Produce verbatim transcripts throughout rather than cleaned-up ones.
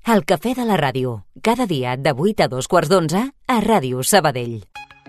El cafè de la ràdio, cada dia de vuit a dos quarts d'onze a Ràdio Sabadell.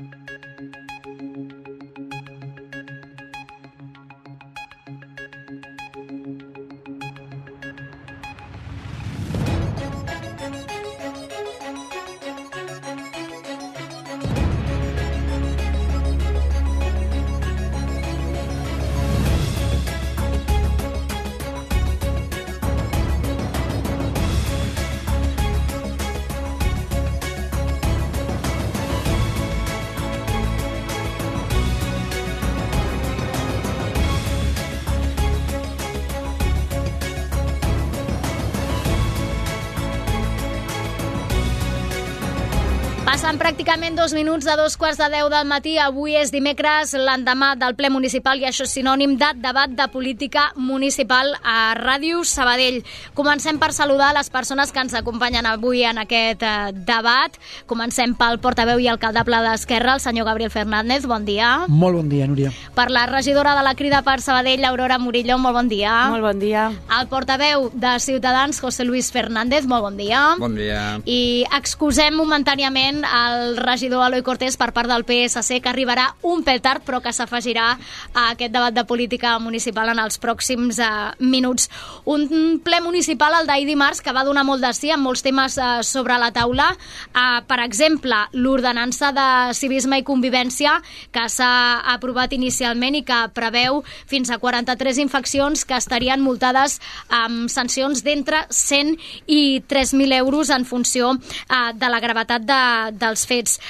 Passen pràcticament dos minuts de dos quarts de deu del matí. Avui és dimecres, l'endemà del ple municipal, i això és sinònim de debat de política municipal a Ràdio Sabadell. Comencem per saludar les persones que ens acompanyen avui en aquest eh, debat. Comencem pel portaveu i alcaldable d'Esquerra, el senyor Gabriel Fernández. Bon dia. Molt bon dia, Núria. Per la regidora de la Crida per Sabadell, Aurora Murillo. Molt bon dia. Molt bon dia. El portaveu de Ciutadans, José Luis Fernández. Molt bon dia. Bon dia. I excusem momentàniament el regidor Eloi Cortés per part del P S C, que arribarà un pèl tard, però que s'afegirà a aquest debat de política municipal en els pròxims eh, minuts. Un ple municipal, el d'ahir dimarts, que va donar molt de sí, amb molts temes eh, sobre la taula. Eh, per exemple, l'ordenança de civisme i convivència, que s'ha aprovat inicialment i que preveu fins a quaranta-tres infraccions que estarien multades amb sancions d'entre cent i tres mil euros en funció eh, de la gravetat de dels fets.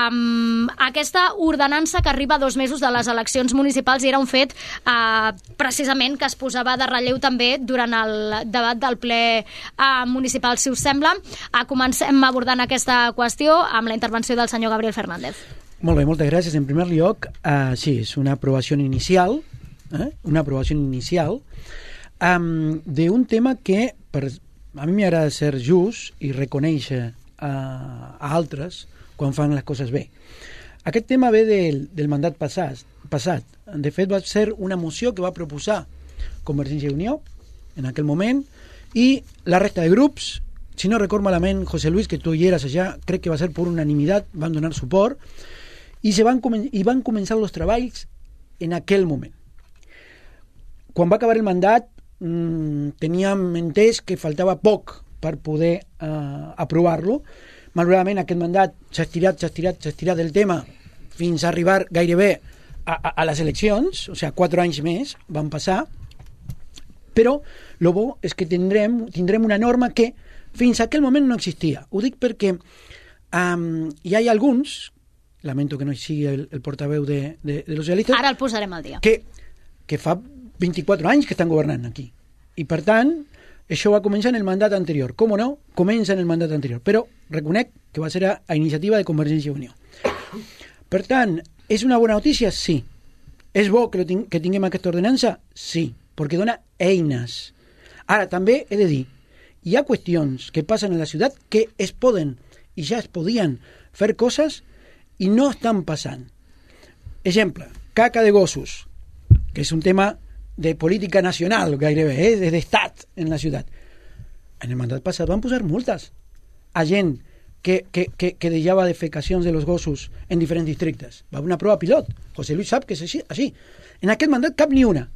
Um, aquesta ordenança, que arriba a dos mesos de les eleccions municipals, era un fet uh, precisament que es posava de relleu també durant el debat del ple uh, municipal. Si us sembla, uh, comencem abordant aquesta qüestió amb la intervenció del senyor Gabriel Fernández. Molt bé, moltes gràcies. En primer lloc, uh, sí, és una aprovació inicial, eh? una aprovació inicial um, d'un tema que per, a mi m'agrada ser just i reconèixer a, a altres quan fan les coses bé. Aquest tema ve del, del mandat passat, passat. De fet, va ser una moció que va proposar Convergència i Unió en aquell moment, i la resta de grups, si no recordo malament, José Luis, que tu hi eres allà, crec que va ser per unanimitat, van donar suport, i, se van, i van començar els treballs en aquell moment. Quan va acabar el mandat, mmm, teníem entès que faltava poc per poder uh, aprovar-lo. Malauradament aquest mandat s'ha estirat, s'ha estirat, s'ha estirat del tema fins a arribar gairebé a, a, a les eleccions, o sigui, quatre anys més van passar, però el bo és que tindrem, tindrem una norma que fins a aquell moment no existia. Ho dic perquè um, hi ha alguns, lamento que no hi sigui el, el portaveu de, de, de los socialistes, ara el posarem al dia, que, que fa vint-i-quatre anys que estan governant aquí, i per tant això va començar en el mandat anterior. Com no? Comença en el mandat anterior. Però reconec que va ser a, a iniciativa de Convergència i Unió. Per tant, és una bona notícia? Sí. És bo que, ting que tinguem aquesta ordenança? Sí, perquè dona eines. Ara, també he de dir, hi ha qüestions que passen a la ciutat que es poden i ja es podien fer coses i no estan passant. Exemple, caca de gossos, que és un tema de política nacional gairebé, eh? d'estat en la ciutat. En el mandat passat van posar multes a gent que, que, que, que deixava defecacions de los gossos en diferents districtes. Va haver una prova pilot. José Luis sap que és així. així. En aquest mandat cap ni una.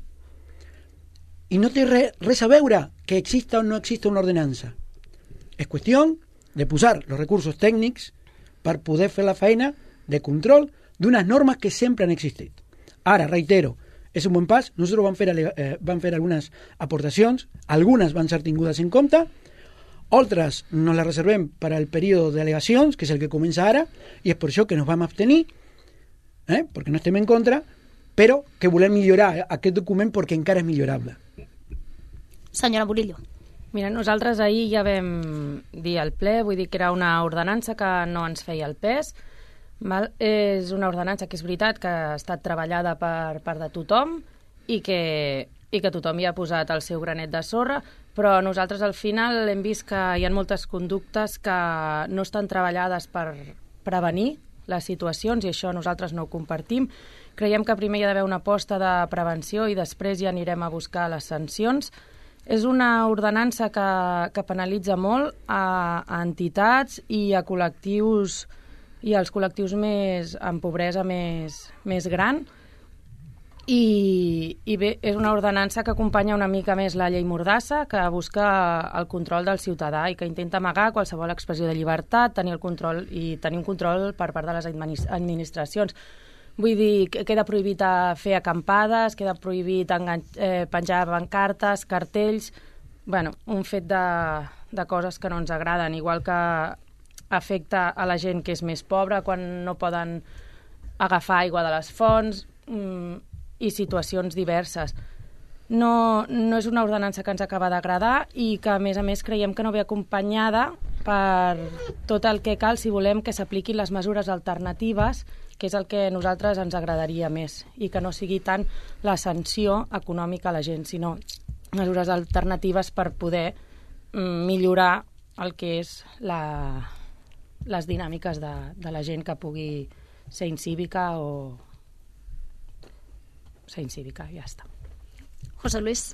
I no té re, res a veure que exista o no exista una ordenança. És qüestió de posar els recursos tècnics per poder fer la feina de control d'unes normes que sempre han existit. Ara, reitero, és un bon pas. Nosaltres vam fer, eh, vam fer algunes aportacions, algunes van ser tingudes en compte, altres nos les reservem per al període d'al·legacions, que és el que comença ara, i és per això que nos vam abstenir, eh, perquè no estem en contra, però que volem millorar aquest document perquè encara és millorable. Senyora Murillo. Mira, nosaltres ahir ja vam dir al ple, vull dir que era una ordenança que no ens feia el pes. Val? És una ordenança que és veritat que ha estat treballada per part de tothom i que, i que tothom hi ha posat el seu granet de sorra, però nosaltres al final hem vist que hi ha moltes conductes que no estan treballades per prevenir les situacions, i això nosaltres no ho compartim. Creiem que primer hi ha d'haver una aposta de prevenció i després ja anirem a buscar les sancions. És una ordenança que, que penalitza molt a, a entitats i a col·lectius i als col·lectius més amb pobresa més, més gran. I, I bé, és una ordenança que acompanya una mica més la llei Mordassa, que busca el control del ciutadà i que intenta amagar qualsevol expressió de llibertat, tenir el control i tenir un control per part de les administracions. Vull dir, queda prohibit fer acampades, queda prohibit engan eh, penjar bancartes, cartells... Bueno, un fet de, de coses que no ens agraden, igual que afecta a la gent que és més pobra quan no poden agafar aigua de les fonts mmm, i situacions diverses. No, no és una ordenança que ens acaba d'agradar i que, a més a més, creiem que no ve acompanyada per tot el que cal si volem que s'apliquin les mesures alternatives, que és el que a nosaltres ens agradaria més, i que no sigui tant la sanció econòmica a la gent, sinó mesures alternatives per poder millorar el que és la, les dinàmiques de, de la gent que pugui ser incívica o ser incívica, ja està. José Luis.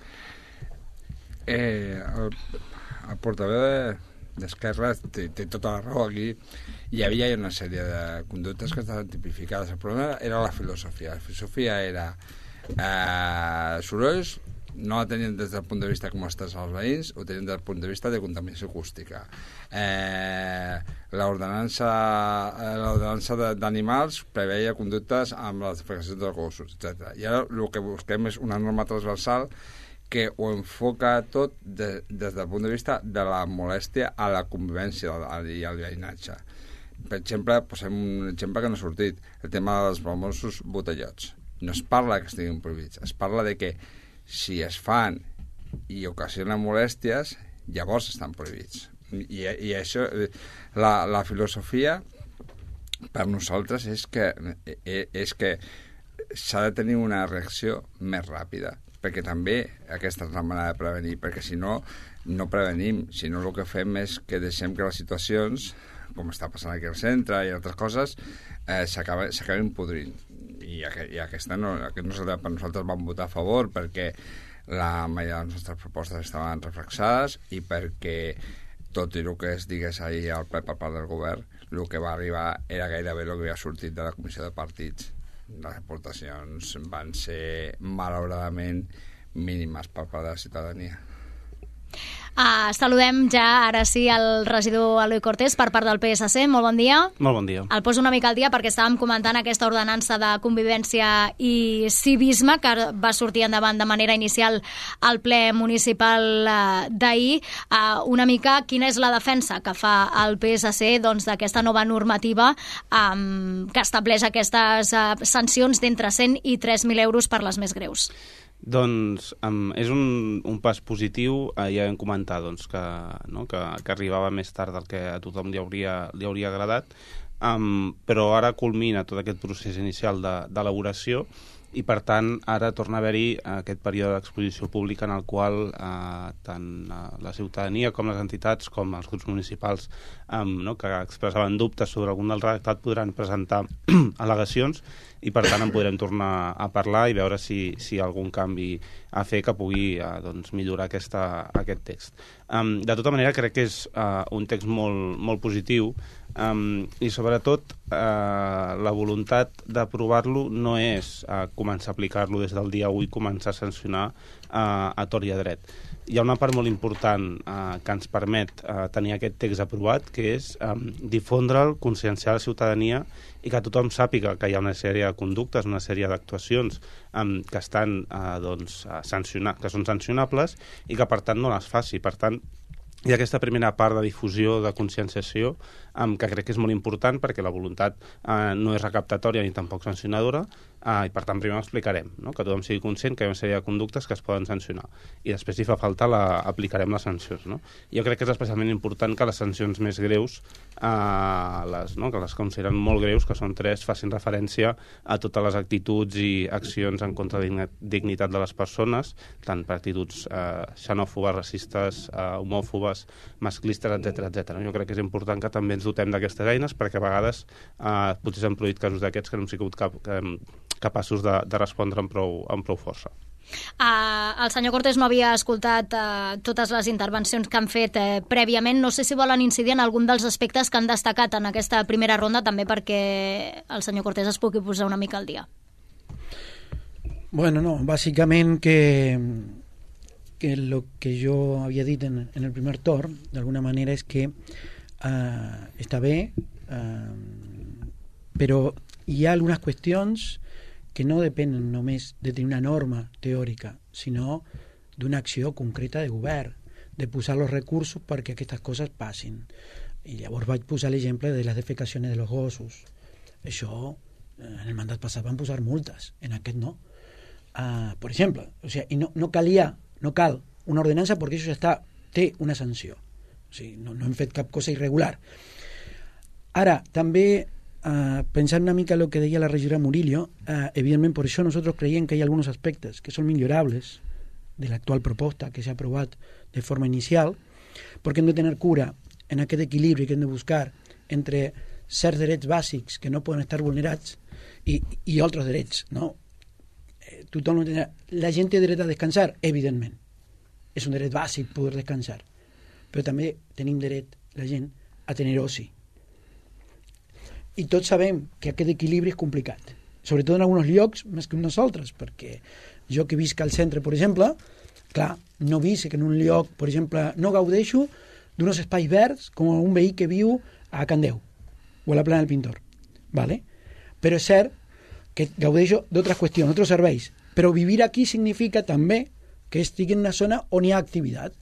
Eh, el, el portaveu d'Esquerra té, té tota la raó aquí. Hi havia una sèrie de conductes que estaven tipificades. El problema era la filosofia. La filosofia era eh, sorolls, no la tenien des del punt de vista com estàs als veïns, ho tenien des del punt de vista de contaminació acústica. Eh, l'ordenança eh, l'ordenança d'animals preveia conductes amb les defecacions dels gossos, etcètera. I ara el que busquem és una norma transversal que ho enfoca tot de, des del punt de vista de la molèstia a la convivència i al veïnatge. Per exemple, posem un exemple que no ha sortit, el tema dels famosos botellots. No es parla que estiguin prohibits, es parla de que si es fan i ocasionen molèsties, llavors estan prohibits. I, i això, la, la filosofia per nosaltres és que, és que s'ha de tenir una reacció més ràpida, perquè també aquesta és la manera de prevenir, perquè si no, no prevenim, si no el que fem és que deixem que les situacions, com està passant aquí al centre i altres coses, eh, s'acaben podrint. I, i aquesta no, aquest no per nosaltres vam votar a favor perquè la majoria de les nostres propostes estaven reflexades i perquè tot i el que es digués ahir al ple per part del govern, el que va arribar era gairebé el que havia sortit de la comissió de partits. Les aportacions van ser malauradament mínimes per part de la ciutadania. Uh, saludem ja, ara sí, el regidor Eloi Cortés per part del P S C. Molt bon dia. Molt bon dia. El poso una mica al dia perquè estàvem comentant aquesta ordenança de convivència i civisme que va sortir endavant de manera inicial al ple municipal uh, d'ahir. Uh, una mica quina és la defensa que fa el P S C doncs, d'aquesta nova normativa um, que estableix aquestes uh, sancions d'entre cent i tres mil euros per les més greus. Doncs um, és un, un pas positiu. Eh, ja vam comentar doncs, que, no, que, que arribava més tard del que a tothom li hauria, li hauria agradat, um, però ara culmina tot aquest procés inicial d'elaboració i, per tant, ara torna a haver-hi aquest període d'exposició pública en el qual eh, tant la ciutadania com les entitats com els grups municipals um, no, que expressaven dubtes sobre algun del redactat podran presentar al·legacions i, per tant, en podrem tornar a parlar i veure si, si hi ha algun canvi a fer que pugui eh, doncs, millorar aquesta, aquest text. Um, de tota manera, crec que és uh, un text molt, molt positiu um, i, sobretot, uh, la voluntat d'aprovar-lo no és uh, començar a aplicar-lo des del dia u i començar a sancionar uh, a tort i a dret. Hi ha una part molt important eh, que ens permet eh, tenir aquest text aprovat, que és eh, difondre'l, conscienciar la ciutadania i que tothom sàpiga que hi ha una sèrie de conductes, una sèrie d'actuacions eh, que estan eh, doncs, sancionar, que són sancionables i que, per tant, no les faci. Per tant, hi ha aquesta primera part de difusió, de conscienciació, eh, que crec que és molt important perquè la voluntat eh, no és recaptatòria ni tampoc sancionadora, eh, i per tant primer ho explicarem, no? Que tothom sigui conscient que hi ha una sèrie de conductes que es poden sancionar i després, si fa falta, la, aplicarem les sancions, no? Jo crec que és especialment important que les sancions més greus, eh, les, no? que les consideren molt greus, que són tres, facin referència a totes les actituds i accions en contra de dignitat de les persones, tant per actituds eh, xenòfobes, racistes, eh, homòfobes, masclistes, etcètera, etcètera. Jo crec que és important que també ens dotem d'aquestes eines perquè a vegades eh, potser s'han produït casos d'aquests que no hem sigut cap, que, capaços de, de respondre amb prou, amb prou força. Uh, el senyor Cortés no havia escoltat uh, totes les intervencions que han fet uh, prèviament. No sé si volen incidir en algun dels aspectes que han destacat en aquesta primera ronda, també perquè el senyor Cortés es pugui posar una mica al dia. Bueno, no, básicamente que, que lo que yo había dicho en, en el primer torn, de alguna manera, es que uh, està bé, uh, però hi ha algunes qüestions que no depenen només de tenir una norma teòrica, sinó d'una acció concreta de govern, de posar els recursos perquè aquestes coses passin. I llavors vaig posar l'exemple de les defecacions de los gossos. Això, en el mandat passat van posar multes, en aquest no. Uh, por exemple, o sea, i no, no calia, no cal una ordenança perquè això ja està, té una sanció. O sigui, no, no hem fet cap cosa irregular. Ara, també Uh, pensando una mica en lo que decía la regidora Murillo, uh, evidentemente por eso nosotros creíamos que hay algunos aspectos que son millorables de la actual propuesta que se ha aprobado de forma inicial, porque hem de tener cura en aquest equilibri que hem de buscar entre certs drets bàsics que no poden estar vulnerats i, i altres drets, no? Eh, tothom no tindrà... La gent té dret a descansar, evidentment. És un dret bàsic poder descansar. Però també tenim dret, la gent, a tenir oci. I tots sabem que aquest equilibri és complicat, sobretot en alguns llocs més que en nosaltres, perquè jo que visc al centre, per exemple, clar, no visc que en un lloc, per exemple, no gaudeixo d'uns espais verds com un veí que viu a Candeu o a la Plana del Pintor, ¿vale? Però és cert que gaudeixo d'altres qüestions, d'altres serveis, però vivir aquí significa també que estigui en una zona on hi ha activitat.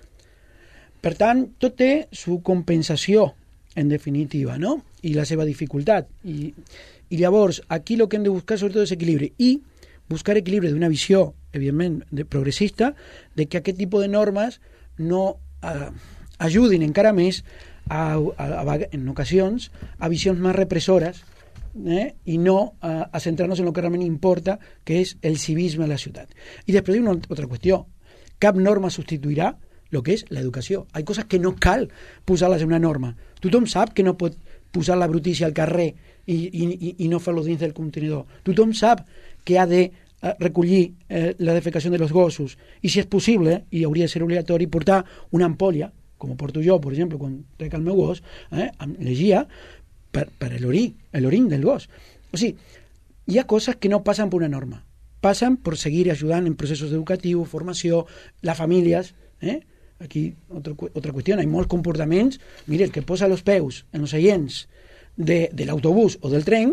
Per tant, tot té su compensació, en definitiva, no? I la seva dificultat. I, i llavors, aquí el que hem de buscar sobretot és equilibri. I buscar equilibri d'una visió, evidentment, de progressista, de que aquest tipus de normes no eh, ajudin encara més a, a, a, en ocasions a visions més repressores eh, i no a, a centrar-nos en el que realment importa, que és el civisme de la ciutat. I després hi ha una altra qüestió. Cap norma substituirà el que és l'educació. Hi ha coses que no cal posar-les en una norma. Tothom sap que no pot posar la brutícia al carrer i, i, i no fer-lo dins del contenidor. Tothom sap que ha de eh, recollir eh, la defecació de los gossos i, si és possible, i hauria de ser obligatori, portar una ampolla, com porto jo, per exemple, quan trec el meu gos, eh, amb llegia, per, per l'orí, l'oriny del gos. O sigui, hi ha coses que no passen per una norma. Passen per seguir ajudant en processos educatius, formació, les famílies, eh? Aquí, otra, otra qüestió, hi ha molts comportaments. Mira, el que posa els peus en els seients de, de l'autobús o del tren,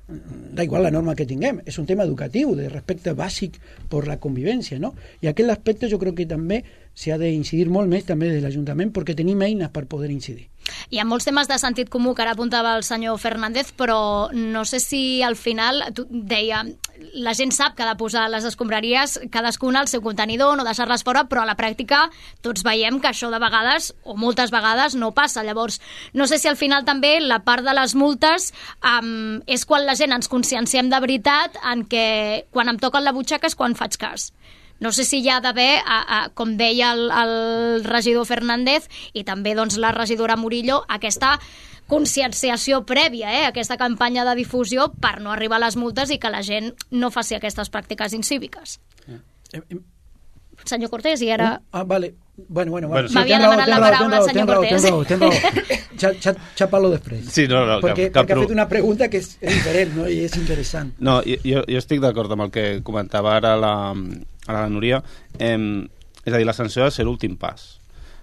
da igual la norma que tinguem, és un tema educatiu, de respecte bàsic per la convivència, no? I aquest aspecte jo crec que també s'ha d'incidir molt més també des de l'Ajuntament perquè tenim eines per poder incidir. Hi ha molts temes de sentit comú que ara apuntava el senyor Fernández, però no sé si al final, tu deia, la gent sap que ha de posar les escombraries cadascuna al seu contenidor, no deixar-les fora, però a la pràctica tots veiem que això de vegades, o moltes vegades, no passa. Llavors, no sé si al final també la part de les multes um, és quan la gent ens conscienciem de veritat en què quan em toquen la butxaca és quan faig cas. No sé si hi ha d'haver, com deia el, el regidor Fernández i també doncs, la regidora Murillo, aquesta conscienciació prèvia, eh? Aquesta campanya de difusió per no arribar a les multes i que la gent no faci aquestes pràctiques incíviques. Eh, eh, Senyor Cortés, i ara... Uh, ah, vale. Bueno, bueno, bueno. M'havia demanat la paraula, senyor Cortés. Ten raó, ja, ja, ja parlo després. Sí, no, no, perquè, cap, cap perquè ha fet una pregunta que és diferent, no? I és interessant. No, jo, jo estic d'acord amb el que comentava ara la, ara la Núria. Eh, és a dir, la sanció ha de ser l'últim pas.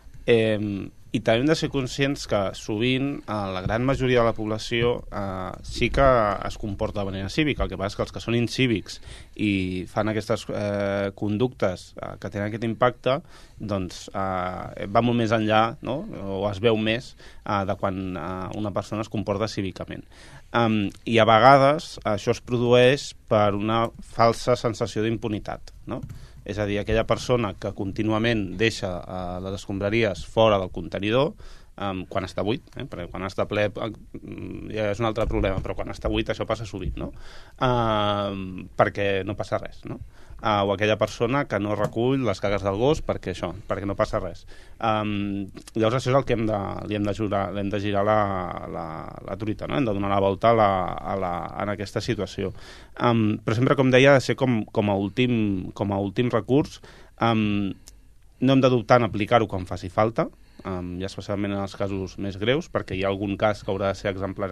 Eh, I també hem de ser conscients que sovint eh, la gran majoria de la població eh, sí que es comporta de manera cívica. El que passa és que els que són incívics i fan aquestes eh, conductes eh, que tenen aquest impacte, doncs eh, va molt més enllà, no? O es veu més eh, de quan eh, una persona es comporta cívicament. Um, I a vegades això es produeix per una falsa sensació d'impunitat, no? És a dir, aquella persona que contínuament deixa uh, les escombraries fora del contenidor um, quan està buit, eh? Perquè quan està ple uh, ja és un altre problema, però quan està buit això passa sovint, no? Uh, perquè no passa res, no? uh, o aquella persona que no recull les cagues del gos perquè això, perquè no passa res. Um, llavors això és el que hem de, li hem de girar, hem de girar la, la, la truita, no? Hem de donar la volta a la, a la, en aquesta situació. Um, però sempre, com deia, ha de ser com, com, a últim, com a últim recurs. Um, no hem de dubtar en aplicar-ho quan faci falta, um, i especialment en els casos més greus, perquè hi ha algun cas que haurà de ser exemplar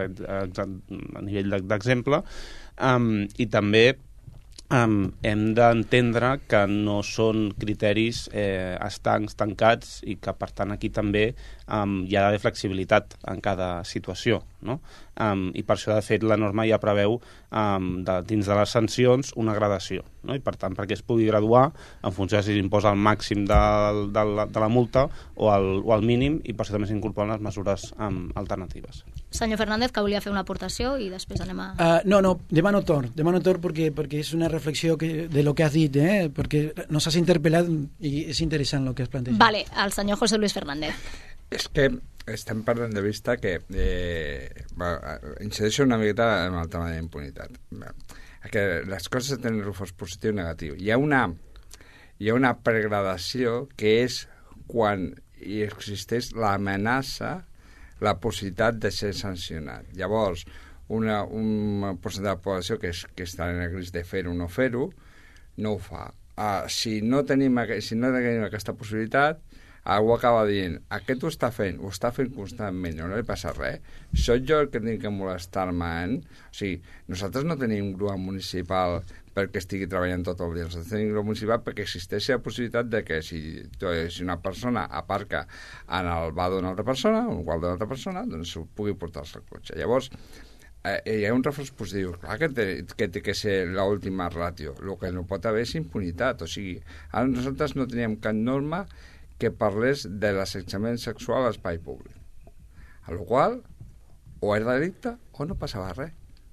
a nivell d'exemple, um, i també Um, hem d'entendre que no són criteris eh, estancs, tancats, i que per tant aquí també um, hi ha d'haver flexibilitat en cada situació, no? Um, i per això de fet la norma ja preveu um, de, dins de les sancions una gradació, no? I per tant perquè es pugui graduar en funció de si s'imposa el màxim de, de, la, de la multa o el, o el mínim, i per això també s'incorporen les mesures um, alternatives. Senyor Fernández, que volia fer una aportació i després anem a... Uh, no, no, demano torn, demano torn perquè, perquè és una reflexió que, de lo que has dit, eh? Perquè nos has interpel·lat i és interessant el que has plantejat. Vale, el senyor José Luis Fernández. És que estem perdent de vista que eh, incideixo una miqueta en el tema de la impunitat. Que les coses tenen reforç positiu i negatiu. Hi ha una, hi ha una pregradació que és quan hi existeix l'amenaça, la possibilitat de ser sancionat. Llavors, una, un percentatge de la població que, és, que està en el risc de fer-ho o no fer-ho, no ho fa. Uh, si, no tenim, si no tenim aquesta possibilitat, algú acaba dient, aquest ho està fent, ho està fent constantment, no li passa res. Soc jo el que tinc que molestar-me en... O sigui, nosaltres no tenim grua municipal perquè estigui treballant tot el dia. Nosaltres tenim grua municipal perquè existeixi la possibilitat de que si, si una persona aparca en el bar d'una altra persona, o en el qual d'una altra persona, doncs pugui portar-se al cotxe. Llavors, eh, hi ha un reforç positiu. Clar que té que, té que ser l'última ràtio. El que no pot haver és impunitat. O sigui, ara nosaltres no teníem cap norma que parlés de l'assetjament sexual a l'espai públic. A la qual o era delicte o no passava res.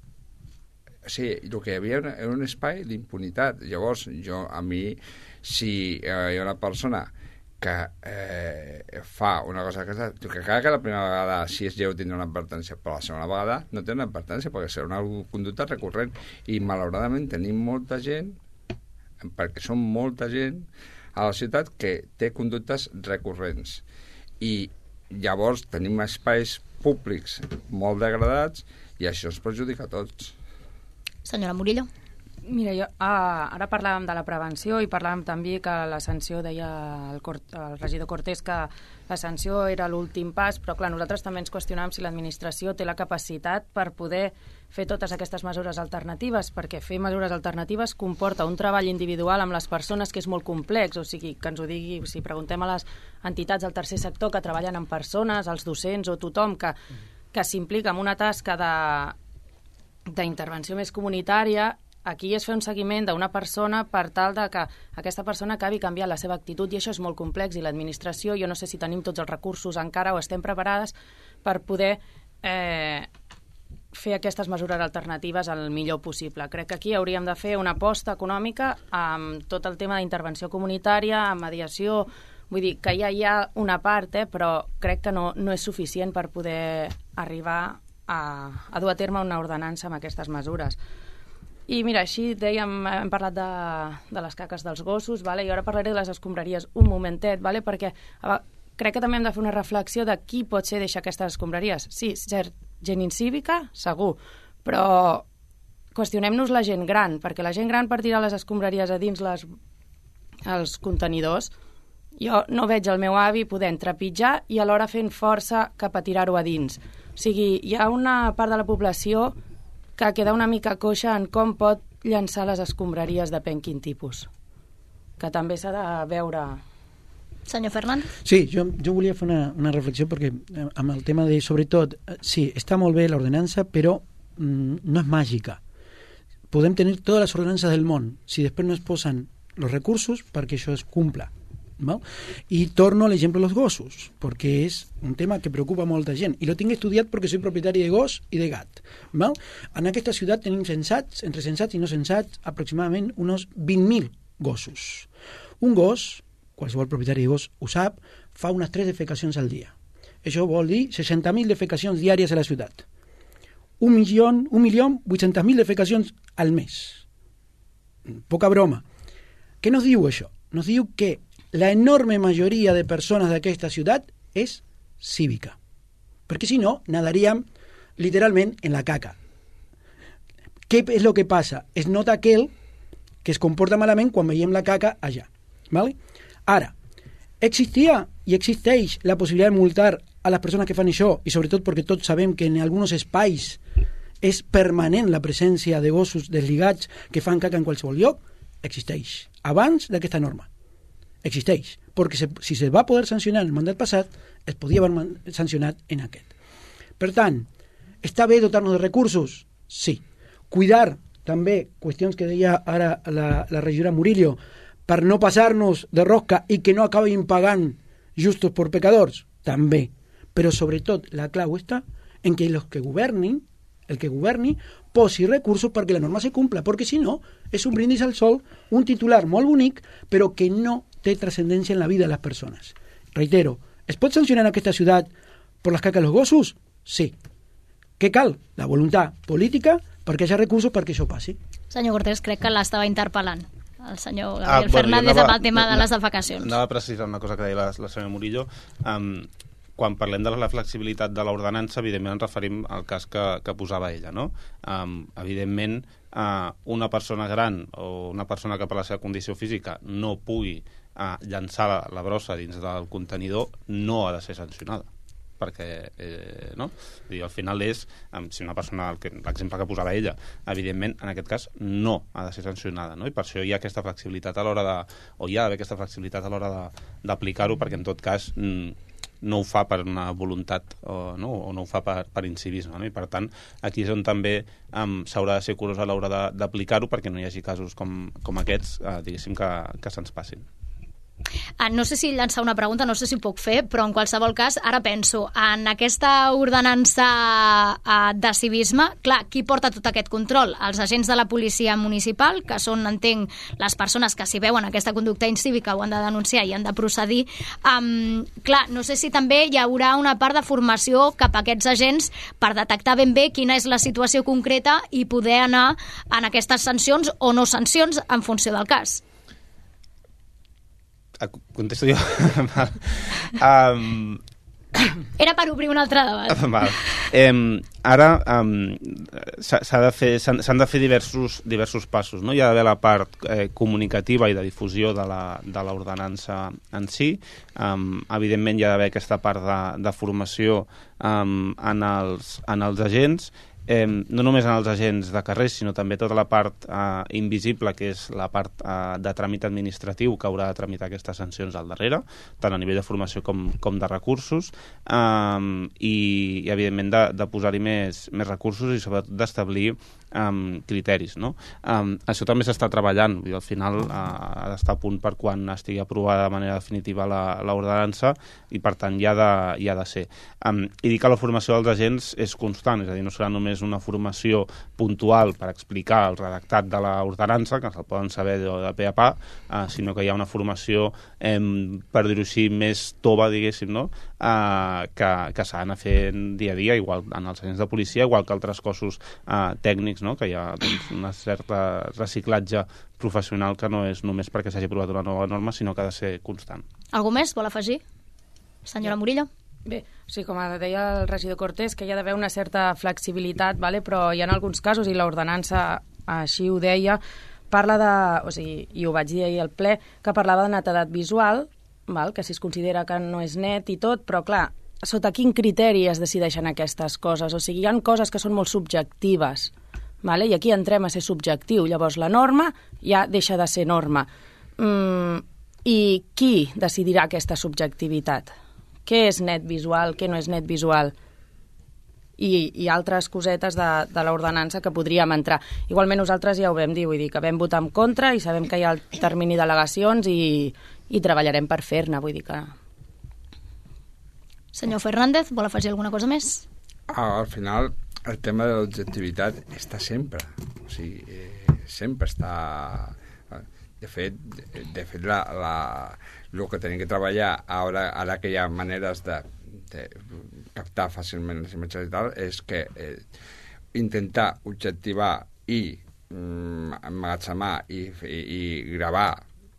O sigui, el que hi havia era un espai d'impunitat. Llavors, jo, a mi, si eh, hi ha una persona que eh, fa una cosa que, que cada que la primera vegada, si és lleu, tindrà una advertència, però la segona vegada no té una advertència perquè serà una conducta recurrent. I, malauradament, tenim molta gent, perquè som molta gent, a la ciutat que té conductes recurrents. I llavors tenim espais públics molt degradats i això ens perjudica a tots. Senyora Murillo. Mira, jo, ah, ara parlàvem de la prevenció i parlàvem també que la sanció, deia el, Cort, el regidor Cortés, que la sanció era l'últim pas, però clar, nosaltres també ens qüestionàvem si l'administració té la capacitat per poder fer totes aquestes mesures alternatives, perquè fer mesures alternatives comporta un treball individual amb les persones que és molt complex, o sigui, que ens ho digui, si preguntem a les entitats del tercer sector que treballen amb persones, als docents o tothom que, que s'implica en una tasca de d'intervenció més comunitària, aquí es fa un seguiment d'una persona per tal de que aquesta persona acabi canviant la seva actitud, i això és molt complex, i l'administració, jo no sé si tenim tots els recursos encara o estem preparades per poder eh, fer aquestes mesures alternatives el millor possible. Crec que aquí hauríem de fer una aposta econòmica amb tot el tema d'intervenció comunitària, amb mediació, vull dir que ja hi ha una part, eh, però crec que no, no és suficient per poder arribar a, a dur a terme una ordenança amb aquestes mesures. I mira, així dèiem, hem parlat de, de les caques dels gossos, vale? I ara parlaré de les escombraries un momentet, vale? Perquè a, crec que també hem de fer una reflexió de qui pot ser deixar aquestes escombraries. Sí, cert, gent incívica, segur, però qüestionem-nos la gent gran, perquè la gent gran per tirar les escombraries a dins les, els contenidors, jo no veig el meu avi podent trepitjar i alhora fent força cap a tirar-ho a dins. O sigui, hi ha una part de la població que queda una mica coixa en com pot llançar les escombraries de quin tipus, que també s'ha de veure. Senyor Fernández? Sí, jo, jo volia fer una, una reflexió perquè amb el tema de, sobretot, sí, està molt bé l'ordenança, però mm, no és màgica. Podem tenir totes les ordenances del món, si després no es posen els recursos perquè això es cumpla. ¿no? Y torno al ejemplo de los gossos, porque es un tema que preocupa a molta gent, i lo tinc estudiat perquè soy propietari de gos i de gat. ¿no? En aquesta ciutat tenim sensats, entre sensats i no sensats, aproximadament uns vint mil gossos. Un gos, qualsevol propietari de gos ho sap, fa unes tres defecacions al dia. Això vol dir seixanta mil defecacions diàries a la ciutat. Un milió, un milió vuit-cents mil defecacions al mes. Poca broma. Què nos diu això? Nos diu que la enorme majoria de persones d'aquesta ciutat és cívica. Perquè si no, nadaríem literalment en la caca. Què és el que passa? Es nota aquell que es comporta malament quan veiem la caca allà. ¿Vale? Ara, existia i existeix la possibilitat de multar a les persones que fan això, i sobretot perquè tots sabem que en alguns espais és permanent la presència de gossos desligats que fan caca en qualsevol lloc, existeix. Abans d'aquesta norma. Existeix. Perquè se, si se va poder sancionar en el mandat passat, es podia haver sancionat en aquest. Per tant, està bé dotar-nos de recursos? Sí. Cuidar, també, qüestions que deia ara la, la regidora Murillo, per no passar-nos de rosca i que no acabin pagant justos por pecadors? També. Però sobretot la clau està en que els que governin, el que governi, posi recursos perquè la norma se cumpla, perquè si no, és un brindis al sol, un titular molt bonic, però que no té trascendència en la vida de les persones. Reitero, es pot sancionar en aquesta ciutat per les caques dels gossos? Sí. Què cal? La voluntat política perquè hi ha recursos perquè això passi. Senyor Cortés, crec que l'estava interpel·lant el senyor Gabriel ah, bueno, Fernández anava, amb el tema de les defecacions. Anava a precisar una cosa que deia la, la senyora Murillo. Um, quan parlem de la flexibilitat de l'ordenança, evidentment ens referim al cas que, que posava ella, no? Um, evidentment, uh, una persona gran o una persona que per la seva condició física no pugui uh, llançar la, la brossa dins del contenidor no ha de ser sancionada, perquè eh, no? I al final és, um, si una persona, l'exemple que posava ella, evidentment en aquest cas no ha de ser sancionada, no? I per això hi ha aquesta flexibilitat a l'hora de, o hi ha d'haver aquesta flexibilitat a l'hora d'aplicar-ho, perquè en tot cas mm, no ho fa per una voluntat o no, o no ho fa per, per incivisme, no? I per tant aquí és on també um, s'haurà de ser curós a l'hora d'aplicar-ho perquè no hi hagi casos com, com aquests, uh, diguéssim, que, que se'ns passin. Ah, no sé si llançar una pregunta, no sé si ho puc fer, però en qualsevol cas, ara penso, en aquesta ordenança eh, de civisme, clar, qui porta tot aquest control? Els agents de la policia municipal, que són, entenc, les persones que si veuen aquesta conducta incívica ho han de denunciar i han de procedir. Um, clar, no sé si també hi haurà una part de formació cap a aquests agents per detectar ben bé quina és la situació concreta i poder anar en aquestes sancions o no sancions en funció del cas. Contesto jo? um, Era per obrir un altre debat. Val. Eh, ara um, s'ha de fer, s'han, s'han de fer diversos, diversos passos, no? Hi ha d'haver la part eh, comunicativa i de difusió de l'ordenança en si. Um, evidentment hi ha d'haver aquesta part de, de formació um, en, els, en els agents, Eh, no només en els agents de carrer, sinó també tota la part eh, invisible, que és la part eh, de tràmit administratiu que haurà de tramitar aquestes sancions al darrere, tant a nivell de formació com, com de recursos, eh, i, i evidentment de, de posar-hi més, més recursos i sobretot d'establir eh, criteris, no? Eh, això també s'està treballant, i al final eh, ha d'estar a punt per quan estigui aprovada de manera definitiva l'ordenança i per tant hi ha de, hi ha de ser. Eh, I dir que la formació dels agents és constant, és a dir, no serà només és una formació puntual per explicar el redactat de l'ordenança, que se'l poden saber de, de pe a pa, eh, sinó que hi ha una formació, eh, per dir-ho així, més tova, diguéssim, no? eh, que, que s'ha d'anar fent dia a dia, igual en els agents de policia, igual que altres cossos eh, tècnics, no? Que hi ha doncs, un cert reciclatge professional que no és només perquè s'hagi aprovat una nova norma, sinó que ha de ser constant. Algú més vol afegir? Senyora Murillo? Bé, sí, com deia el regidor Cortés, que hi ha d'haver una certa flexibilitat, vale? Però hi ha alguns casos, i l'ordenança així ho deia, parla de, o sigui, i ho vaig dir ahir al ple, que parlava de netedat visual, val? Que si es considera que no és net i tot, però clar, sota quin criteri es decideixen aquestes coses? O sigui, hi ha coses que són molt subjectives, vale? I aquí entrem a ser subjectiu, llavors la norma ja deixa de ser norma. Mm, I qui decidirà aquesta subjectivitat? Què és net visual, què no és net visual? I, i altres cosetes de, de l'ordenança que podríem entrar. Igualment nosaltres ja ho vam dir, vull dir que vam votar en contra i sabem que hi ha el termini d'al·legacions i, i treballarem per fer-ne, vull dir que... Senyor Fernández, vol afegir alguna cosa més? Ah, al final, el tema de l'objectivitat està sempre. O sigui, eh, sempre està... De fet, de fet la, la, el que tenim que treballar ara, ara que hi ha maneres de, de captar fàcilment les imatges i tal, és que eh, intentar objectivar i mm, emmagatzemar i, i, i gravar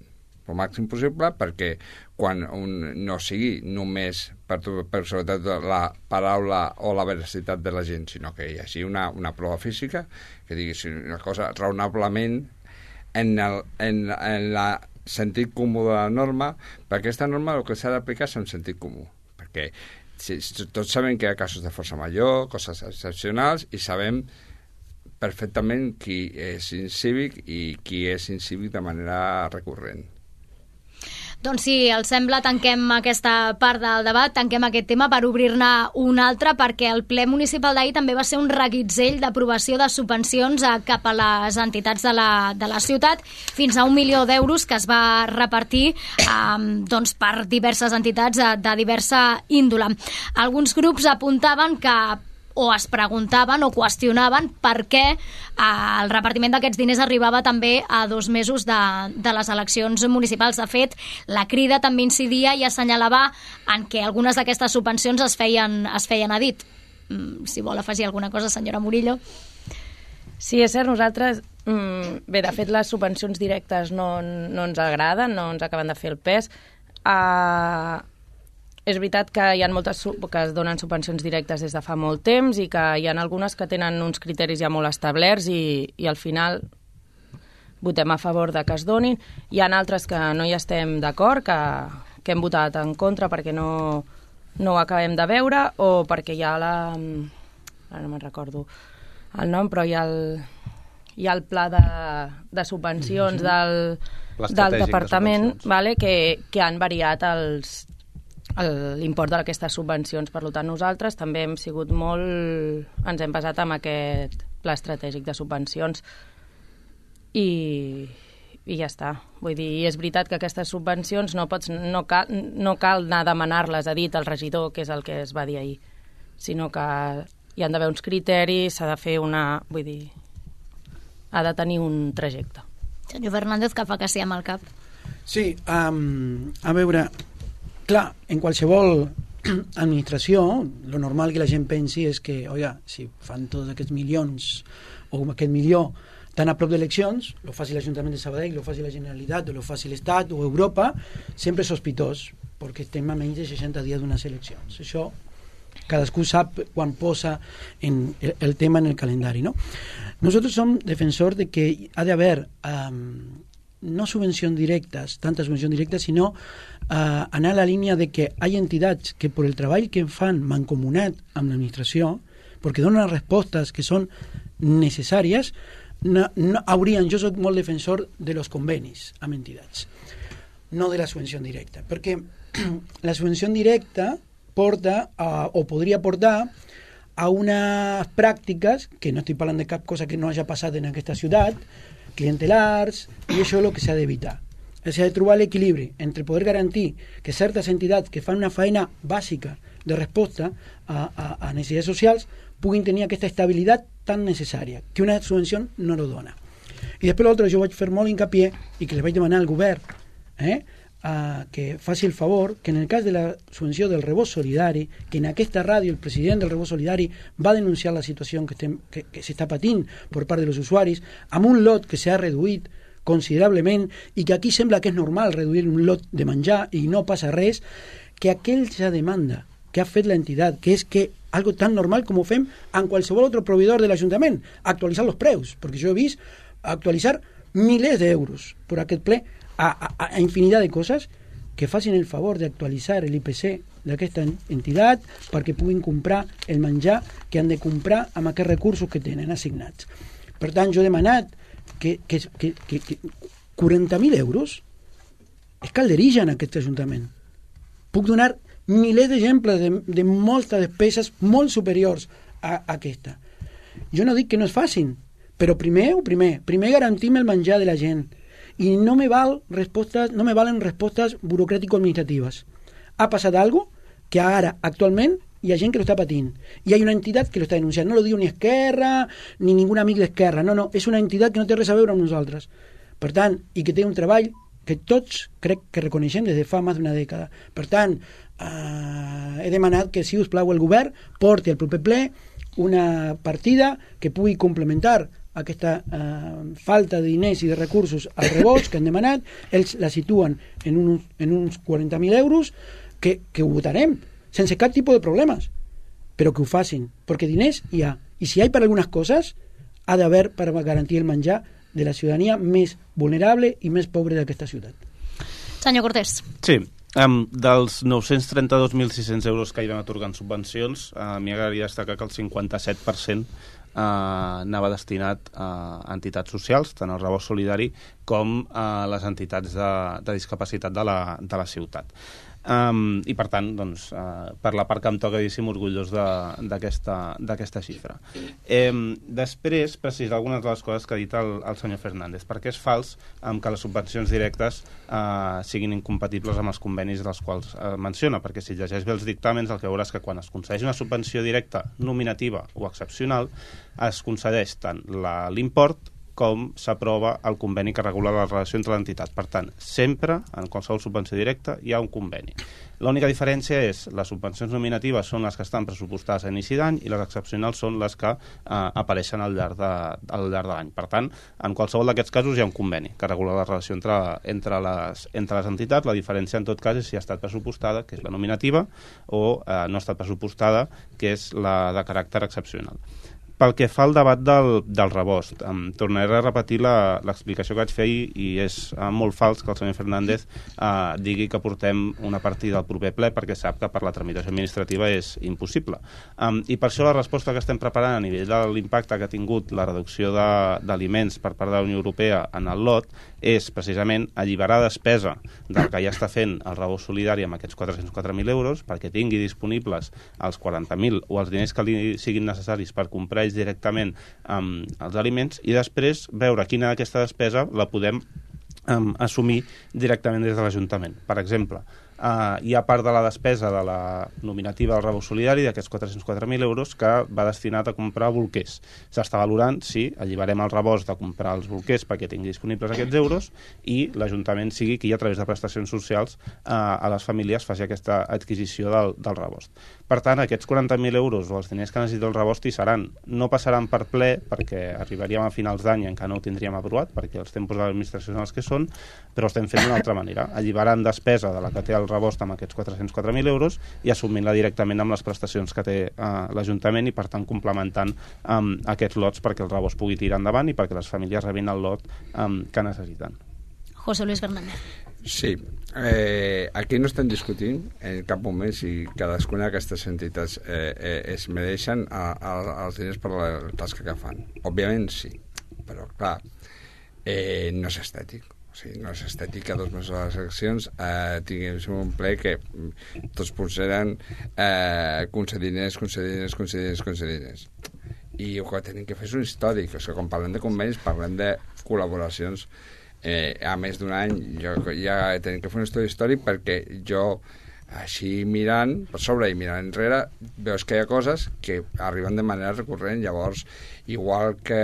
el màxim possible perquè quan un no sigui només per, per sobretot la paraula o la veracitat de la gent, sinó que hi hagi una, una prova física que digui una cosa raonablement en el en, en la sentit comú de la norma, perquè aquesta norma el que s'ha d'aplicar és un sentit comú, perquè si, tots sabem que hi ha casos de força major, coses excepcionals, i sabem perfectament qui és incívic i qui és incívic de manera recurrent. Doncs sí, els sembla, tanquem aquesta part del debat, tanquem aquest tema per obrir-ne un altre, perquè el ple municipal d'ahir també va ser un reguitzell d'aprovació de subvencions cap a les entitats de la, de la ciutat, fins a un milió d'euros que es va repartir eh, doncs per diverses entitats de, de diversa índole. Alguns grups apuntaven que o es preguntaven o qüestionaven per què eh, el repartiment d'aquests diners arribava també a dos mesos de, de les eleccions municipals. De fet, la Crida també incidia i assenyalava en què algunes d'aquestes subvencions es feien, es feien a dit. Mm, si vol afegir alguna cosa, senyora Murillo. Sí, és cert, nosaltres... Mm, bé, de fet, les subvencions directes no, no ens agraden, no ens acaben de fer el pes. Uh, És veritat que hi ha moltes que es donen subvencions directes des de fa molt temps i que hi ha algunes que tenen uns criteris ja molt establerts i, i al final votem a favor de que es donin. Hi ha altres que no hi estem d'acord, que, que hem votat en contra perquè no, no ho acabem de veure o perquè hi ha la... Ara no me'n recordo el nom, però hi ha el, hi ha el pla de, de subvencions del, del departament, de vale, que, que han variat els l'import d'aquestes subvencions. Per tant, nosaltres també hem sigut molt... ens hem basat en aquest pla estratègic de subvencions i, i ja està. Vull dir, és veritat que aquestes subvencions no, pots, no, cal, no cal anar a demanar-les a dit al regidor, que és el que es va dir ahir, sinó que hi han d'haver uns criteris, s'ha de fer una... vull dir, ha de tenir un trajecte. Senyor Fernández, que fa que sí amb el cap. Sí, um, a veure... Clar, en qualsevol administració, lo normal que la gent pensi és que, oiga, si fan tots aquests milions o aquest milió tan a prop d'eleccions, lo faci l'Ajuntament de Sabadell, lo faci la Generalitat, o lo faci l'Estat o Europa, sempre és sospitós, perquè estem a menys de seixanta dies d'unes eleccions. Això cadascú sap quan posa en el, el tema en el calendari, ¿no? Nosotros som defensors de que ha d'haver um, no subvencions directes, tantes subvencions directes, sinó uh, anar a la línia de que hi ha entitats que per el treball que fan mancomunat amb l'administració, perquè donen respostes que són necessàries, no, no haurien, jo soc molt defensor de los convenis amb entitats, no de la subvenció directa, perquè la subvenció directa porta a, o podria portar a unes pràctiques, que no estic parlant de cap cosa que no hagi passat en aquesta ciutat, clientelars, i això és el que s'ha d'evitar. S'ha de trobar l'equilibri entre poder garantir que certes entitats que fan una feina bàsica de resposta a, a, a necessitats socials puguin tenir aquesta estabilitat tan necessària, que una subvenció no lo dona. I després l'altre, jo vaig fer molt hincapié i que li vaig demanar al govern eh, a, que faci el favor que en el cas de la subvenció del rebost solidari, que en aquesta ràdio el president del rebost solidari va denunciar la situació que, estem, que, que s'està patint per part dels usuaris, amb un lot que s'ha reduït considerablement i que aquí sembla que és normal reduir un lot de menjar i no passa res, que aquella demanda que ha fet l'entitat, que és que algo tan normal com ho fem en qualsevol altre proveïdor de l'Ajuntament, actualitzar els preus, perquè jo he vist actualitzar milers d'euros per aquest ple a, a, a infinitat de coses, que facin el favor d'actualitzar l'I P C d'aquesta entitat perquè puguin comprar el menjar que han de comprar amb aquests recursos que tenen assignats. Per tant, jo he demanat que, que, que, que, que quaranta mil euros és calderija en aquest Ajuntament. Puc donar milers d'exemples de, de moltes despeses molt superiors a, a aquesta. Jo no dic que no es facin, però primer o primer, primer garantim el menjar de la gent i no me val respostes, no me valen respostes burocràtico-administratives. Ha passat algo que ara, actualment, hi ha gent que lo està patint. I hi ha una entitat que lo està denunciant. No lo diu ni Esquerra, ni ningú amic d'Esquerra. No, no, és una entitat que no té res a veure amb nosaltres. Per tant, i que té un treball que tots crec que reconeixem des de fa més d'una dècada. Per tant, eh, he demanat que, si us plau, el govern porti al proper ple una partida que pugui complementar aquesta eh, falta de diners i de recursos al rebost que han demanat, ells la situen en uns, en uns quaranta mil euros, que, que ho votarem, sense cap tipus de problemes, però que ho facin, perquè diners hi ha. I si hi ha per algunes coses, ha d'haver per garantir el menjar de la ciutadania més vulnerable i més pobre d'aquesta ciutat. Senyor Cortés. Sí, um, dels nou-cents trenta-dos mil sis-cents euros que hi van atorgar en subvencions, a mi m'agradaria destacar que el cinquanta-set per cent Uh, anava destinat a entitats socials, tant al rebost solidari com a les entitats de, de discapacitat de la, de la ciutat. Um, I per tant, doncs, uh, per la part que em toca, diguéssim, orgullós d'aquesta xifra. Um, després, precisar algunes de les coses que ha dit el, el senyor Fernández, perquè és fals um, que les subvencions directes uh, siguin incompatibles amb els convenis dels quals uh, menciona, perquè si llegeix bé els dictàmens el que veuràs que quan es concedeix una subvenció directa nominativa o excepcional es concedeix tant l'import com s'aprova el conveni que regula la relació entre l'entitat. Per tant, sempre, en qualsevol subvenció directa, hi ha un conveni. L'única diferència és les subvencions nominatives són les que estan pressupostades a inici d'any i les excepcionals són les que eh, apareixen al llarg de, al llarg de l'any. Per tant, en qualsevol d'aquests casos hi ha un conveni que regula la relació entre, entre, les, entre les entitats. La diferència, en tot cas, és si ha estat pressupostada, que és la nominativa, o eh, no ha estat pressupostada, que és la de caràcter excepcional. Pel que fa al debat del, del rebost, em tornaré a repetir l'explicació que vaig fer i, i és eh, molt fals que el senyor Fernández eh, digui que portem una partida al proper ple perquè sap que per la tramitació administrativa és impossible. Um, I per això la resposta que estem preparant a nivell de l'impacte que ha tingut la reducció d'aliments per part de la Unió Europea en el lot és precisament alliberar despesa del que ja està fent el rebost solidari amb aquests quatre-cents quatre mil euros perquè tingui disponibles els quaranta mil o els diners que li siguin necessaris per comprar directament um, els aliments i després veure quina d'aquesta despesa la podem um, assumir directament des de l'Ajuntament. Per exemple, uh, hi ha part de la despesa de la nominativa del rebost solidari d'aquests quatre-cents quatre mil euros que va destinat a comprar bolquers. S'està valorant si alliberem el rebost de comprar els bolquers perquè tingui disponibles aquests euros i l'Ajuntament sigui qui a través de prestacions socials uh, a les famílies faci aquesta adquisició del, del rebost. Per tant, aquests quaranta mil euros o els diners que necessita el rebost hi seran. No passaran per ple perquè arribaríem a finals d'any i encara no ho tindríem aprovat perquè els tempos de l'administració són els que són, però estem fent d'una altra manera, alliberant despesa de la que té el rebost amb aquests quatre-cents quatre mil euros i assumint-la directament amb les prestacions que té eh, l'Ajuntament i per tant complementant eh, aquests lots perquè el rebost pugui tirar endavant i perquè les famílies rebin el lot eh, que necessiten. José Luis Fernández. Sí, eh, aquí no estem discutint en cap moment si cadascuna d'aquestes entitats eh, eh, es mereixen a, a, els diners per la tasca que fan. Òbviament sí, però clar, eh, no és estètic. O sigui, no és estètic que a dos mesos de les eleccions eh, tinguem un ple que tots posaren eh, concedir diners, concedir diners, concedir diners, concedir diners. I el que tenim que fer és un històric. O sigui, quan parlem de convenis, parlem de col·laboracions. Eh, a més d'un any jo, ja tenim que fer un estudi històric perquè jo així mirant per sobre i mirant enrere veus que hi ha coses que arriben de manera recurrent. Llavors, igual que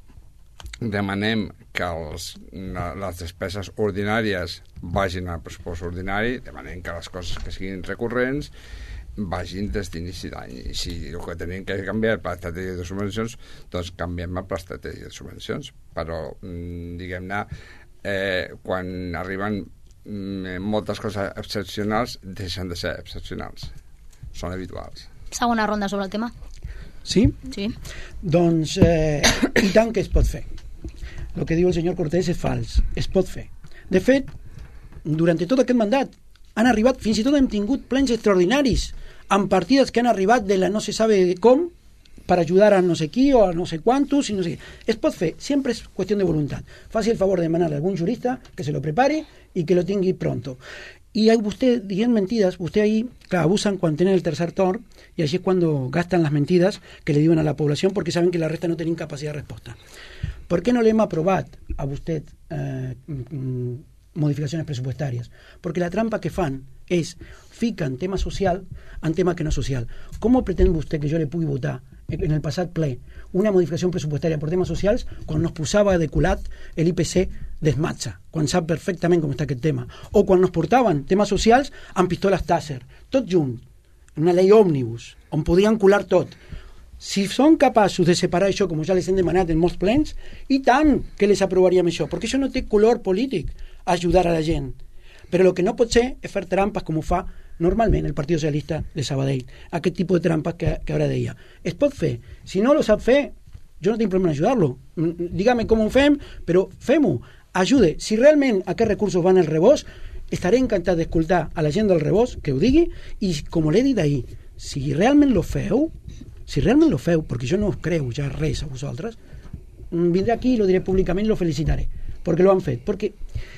demanem que els, les despeses ordinàries vagin al pressupost ordinari, demanem que les coses que siguin recurrents vagin des d'inici d'any. I si el que tenim que canviar el pla estratègic de subvencions, doncs canviem el pla estratègic de subvencions. Però, diguem-ne, eh, quan arriben mm, moltes coses excepcionals, deixen de ser excepcionals. Són habituals. Segona ronda sobre el tema. Sí? Sí. Doncs, eh, i tant que es pot fer. El que diu el senyor Cortés és fals. Es pot fer. De fet, durant tot aquest mandat han arribat, fins i tot hem tingut plens extraordinaris amb partides que han arribat de la no se sabe com per ajudar a no sé qui o a no sé quantos i no sé què. Es pot fer, sempre és qüestió de voluntat. Faci el favor de demanar a algun jurista que se lo prepare i que lo tingui pronto. Y ahí usted, diciendo mentiras, usted ahí, claro, abusan cuando tienen el tercer torn y allí es cuando gastan las mentiras que le diuen a la población porque saben que la resta no tienen capacidad de respuesta. ¿Por qué no le hemos aprobado a usted eh, modificaciones presupuestarias? Porque la trampa que fan es fican tema social en tema que no social. ¿Cómo pretende usted que yo le pugui votar en el passat ple una modificació pressupostària per temes socials quan nos posava de culat l'I P C d'esmatxa, quan sap perfectament com està aquest tema, o quan nos portaven temes socials amb pistoles Taser, tot junt, una llei òmnibus, on podien colar tot. Si són capaços de separar això, com ja les hem demanat en molts plens, i tant que les aprovaríem això, perquè això no té color polític, ajudar a la gent. Però el que no pot ser és fer trampes com ho fa normalment el Partit Socialista de Sabadell. Aquest tipus de trampes que, que ara deia. Es pot fer. Si no lo sap fer, jo no tinc problema en ajudar-lo. Dígame com ho fem, però fem-ho. Ajude. Si realment aquests recursos van al rebost, estaré encantat d'escoltar a la gent del rebost que ho digui, i com l'he dit ahir, si realment lo feu, si realment lo feu, perquè jo no us creu ja res a vosaltres, vindré aquí i lo diré públicament i lo felicitaré, perquè lo han fet. Perquè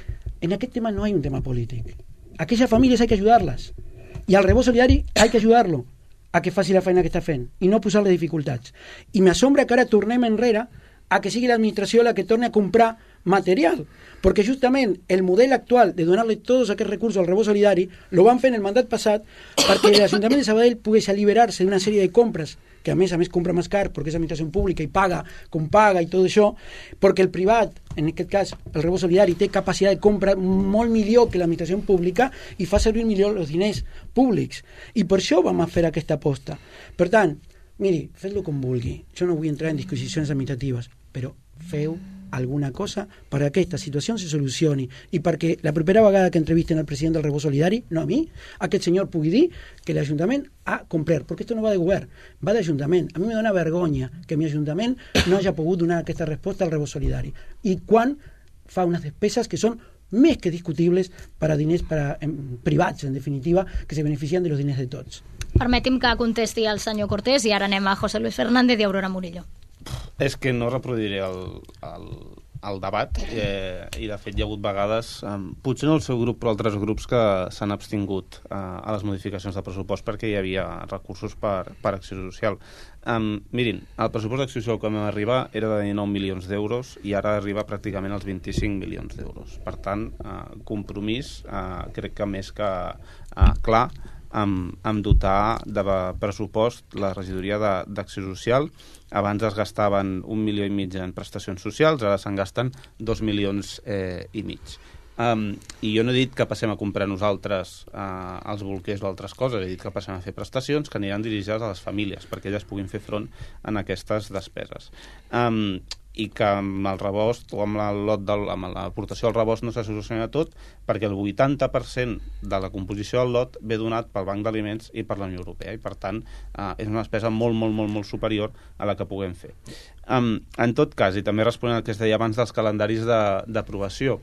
en aquest tema no hi ha un tema polític. Aquelles famílies hay que ajudarles, i al rebost solidari hay que ajudarlo a que faci la feina que està fent i no posar-li dificultats. I m'assombra que ara tornem enrere a que sigui l'administració la que torni a comprar material, perquè justament el model actual de donar-li tots aquests recursos al rebost solidari lo van fer en el mandat passat perquè l'Ajuntament de Sabadell pogués alliberar-se d'una sèrie de compres, que a més a més compra més car perquè és administració pública i paga com paga i tot això, perquè el privat, en aquest cas el rebost solidari, té capacitat de compra molt millor que l'administració pública i fa servir millor els diners públics, i per això vam a fer aquesta aposta. Per tant, miri, fes-lo com vulgui, jo no vull entrar en disquisicions administratives, però feu alguna cosa perquè aquesta situació se solucioni i perquè la propera vegada que entrevisten al president del rebost solidari, no a mi, aquest senyor pugui dir que l'Ajuntament ha complert, perquè esto no va de govern, va d'Ajuntament. A mi me dona vergonya que mi Ajuntament no hagi pogut donar aquesta resposta al rebost solidari, i quan fa unes despeses que són més que discutibles per a diners per a, en, privats, en definitiva, que se beneficien de los diners de tots. Permeti'm que contesti el senyor Cortés i ara anem a José Luis Fernández i Aurora Murillo. És que no reproduiré el, el, el debat eh, i de fet hi ha hagut vegades, eh, potser no el seu grup però altres grups que s'han abstingut eh, a les modificacions de pressupost perquè hi havia recursos per, per acció social. Um, mirin, el pressupost d'acció social que vam arribar era de dinou milions d'euros i ara arriba pràcticament als vint-i-cinc milions d'euros. Per tant, eh, compromís, eh, crec que més que eh, clar, amb, amb dotar de pressupost la regidoria d'acció social. Abans es gastaven un milió i mig en prestacions socials, ara se'n gasten dos milions eh, i mig. Um, I jo no he dit que passem a comprar nosaltres uh, els bolquers o altres coses, he dit que passem a fer prestacions que aniran dirigides a les famílies perquè elles puguin fer front en aquestes despeses. Um, i que amb el rebost o amb la lot del, amb l'aportació al rebost no s'ha solucionat tot perquè el vuitanta per cent de la composició del lot ve donat pel Banc d'Aliments i per la Unió Europea i per tant eh, és una despesa molt, molt, molt, molt superior a la que puguem fer. Um, en tot cas, i també responent al que es deia abans dels calendaris d'aprovació,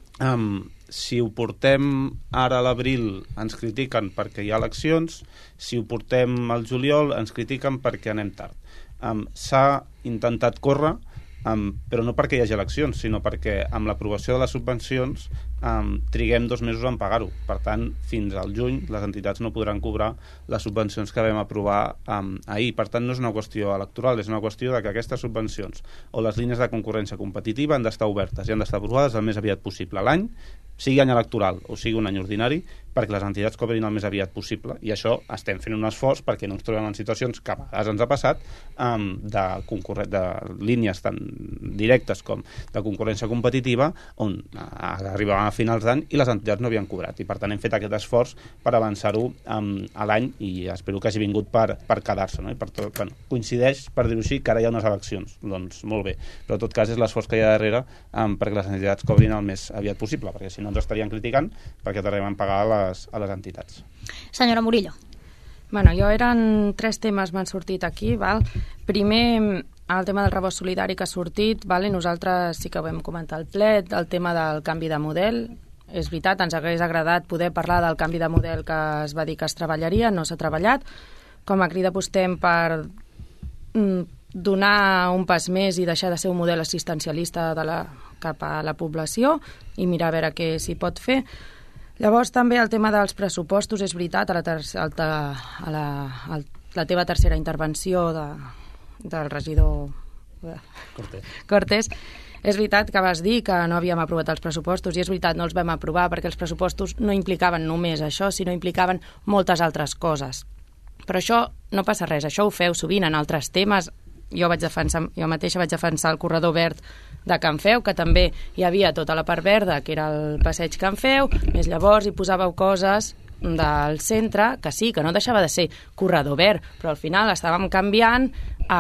um, si ho portem ara a l'abril ens critiquen perquè hi ha eleccions, si ho portem al juliol ens critiquen perquè anem tard. Um, s'ha intentat córrer, Um, però no perquè hi hagi eleccions, sinó perquè amb l'aprovació de les subvencions um, triguem dos mesos en pagar-ho. Per tant, fins al juny les entitats no podran cobrar les subvencions que vam aprovar um, ahir. Per tant, no és una qüestió electoral, és una qüestió de que aquestes subvencions o les línies de concurrència competitiva han d'estar obertes i han d'estar aprovades el més aviat possible a l'any, sigui any electoral o sigui un any ordinari, perquè les entitats cobrin el més aviat possible. I això estem fent un esforç perquè no ens trobem en situacions que a vegades ens ha passat um, de, de línies tan directes com de concurrència competitiva on uh, arribaven a finals d'any i les entitats no havien cobrat. I per tant hem fet aquest esforç per avançar-ho um, a l'any i espero que hagi vingut per, per quedar-se. No? I per tot, bueno, coincideix, per dir-ho així, que ara hi ha unes eleccions. Doncs molt bé. Però en tot cas és l'esforç que hi ha darrere um, perquè les entitats cobrin el més aviat possible, perquè si no ens estarien criticant perquè tardarem en pagar a les, a les entitats. Senyora Murillo. Bueno, jo eren tres temes m'han sortit aquí, val? Primer, el tema del rebost solidari que ha sortit, val? I nosaltres sí que vam comentar al ple, el tema del canvi de model. És veritat, ens hagués agradat poder parlar del canvi de model que es va dir que es treballaria, no s'ha treballat. Com a Crida apostem per mm, donar un pas més i deixar de ser un model assistencialista de la, cap a la població i mirar a veure què s'hi pot fer. Llavors també el tema dels pressupostos, és veritat, a la, ter a la, a la teva tercera intervenció de, del regidor Cortés. Cortés, és veritat que vas dir que no havíem aprovat els pressupostos i és veritat, no els vam aprovar perquè els pressupostos no implicaven només això, sinó implicaven moltes altres coses. Però això no passa res, això ho feu sovint en altres temes. Jo, vaig defensar, jo mateixa vaig defensar el corredor verd de Can Feu, que també hi havia tota la part verda, que era el passeig Can Feu, més llavors hi posàveu coses del centre, que sí, que no deixava de ser corredor verd, però al final estàvem canviant a,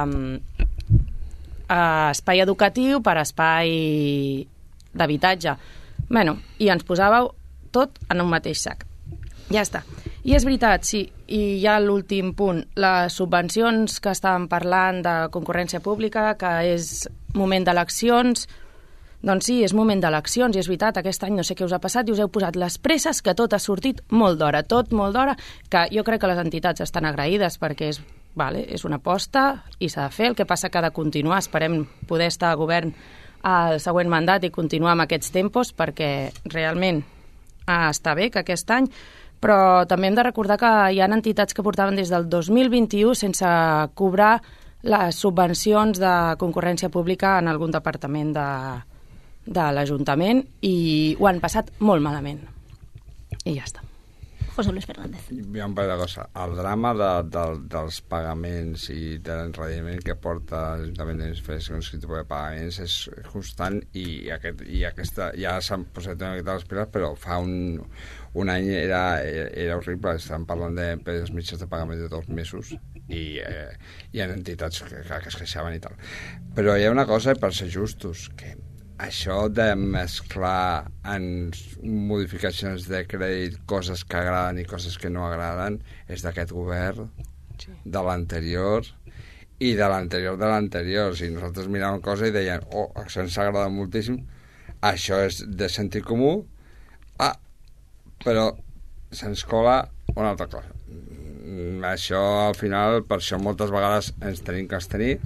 a espai educatiu per espai d'habitatge. Bueno, i ens posàveu tot en un mateix sac. Ja està. I és veritat, sí, i ja l'últim punt, les subvencions que estàvem parlant de concurrència pública, que és moment d'eleccions, doncs sí, és moment d'eleccions, i és veritat, aquest any no sé què us ha passat i us heu posat les presses, que tot ha sortit molt d'hora, tot molt d'hora, que jo crec que les entitats estan agraïdes perquè és, vale, és una aposta i s'ha de fer, el que passa que ha de continuar, esperem poder estar a govern al següent mandat i continuar amb aquests tempos perquè realment ah, està bé que aquest any, però també hem de recordar que hi ha entitats que portaven des del dos mil vint-i-u sense cobrar les subvencions de concurrència pública en algun departament de, de l'Ajuntament i ho han passat molt malament. I ja està. José Luis Fernández. Hi ha un parell de coses. El drama de, de, dels pagaments i de l'enrediment que porta l'Ajuntament de Federacions que tipus de pagaments és constant i, aquest, i aquesta ja s'han posat una miqueta les piles, però fa un, un any era, era horrible. Estan parlant d'empreses mitges de pagament de dos mesos i eh, hi ha entitats que, que es queixaven i tal. Però hi ha una cosa, per ser justos, que això de mesclar en modificacions de crèdit coses que agraden i coses que no agraden és d'aquest govern, sí, de l'anterior i de l'anterior de l'anterior. Si nosaltres miràvem cosa i deien, oh, això ens agrada moltíssim, això és de sentit comú, ah, però se'ns cola una altra cosa. Això, al final, per això moltes vegades ens tenim que abstenir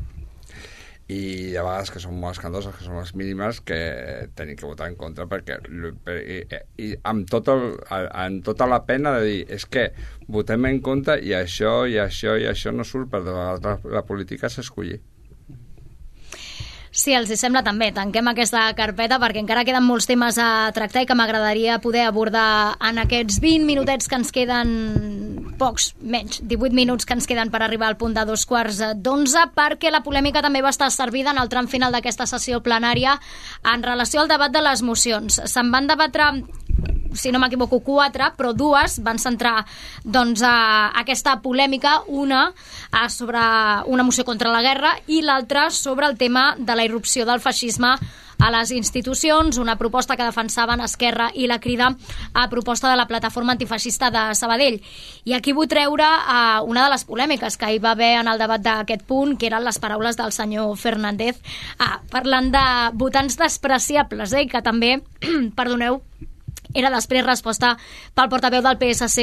i a vegades que són molt escandoses, que són les mínimes, que tenim que votar en contra perquè i, i amb, tot el, amb tota la pena de dir és que votem en contra i això i això i això no surt perquè la, la política s'escollir. Sí, els hi sembla també. Tanquem aquesta carpeta perquè encara queden molts temes a tractar i que m'agradaria poder abordar en aquests vint minutets que ens queden, pocs, menys, divuit minuts que ens queden per arribar al punt de dos quarts d'onze, perquè la polèmica també va estar servida en el tram final d'aquesta sessió plenària en relació al debat de les mocions. Se'n van debatre, si no m'equivoco, quatre, però dues van centrar doncs, a aquesta polèmica, una a sobre una moció contra la guerra i l'altra sobre el tema de la irrupció del feixisme a les institucions, una proposta que defensaven Esquerra i la Crida a proposta de la plataforma antifeixista de Sabadell. I aquí vull treure uh, una de les polèmiques que hi va haver en el debat d'aquest punt, que eren les paraules del senyor Fernández, uh, parlant de votants despreciables, eh, que també, perdoneu, era després resposta pel portaveu del P S C,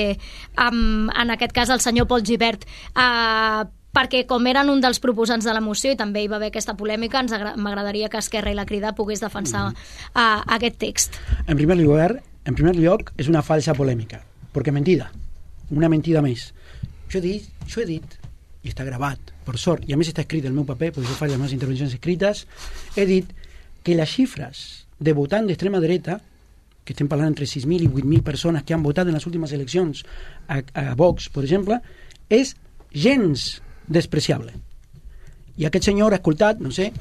um, en aquest cas el senyor Pol Gibert, uh, perquè com eren un dels proposants de la moció i també hi va haver aquesta polèmica, ens m'agradaria que Esquerra i la Crida pogués defensar uh, aquest text. En primer lloc, en primer lloc, és una falsa polèmica, perquè mentida, una mentida més. Jo he dit, jo he dit, i està gravat, per sort, i a més està escrit el meu paper, perquè jo faig les meves intervencions escrites, he dit que les xifres de votant d'extrema dreta, que estem parlant entre sis mil i vuit mil persones que han votat en les últimes eleccions a, a Vox, per exemple, és gens despreciable. I aquest senyor ha escoltat, no sé,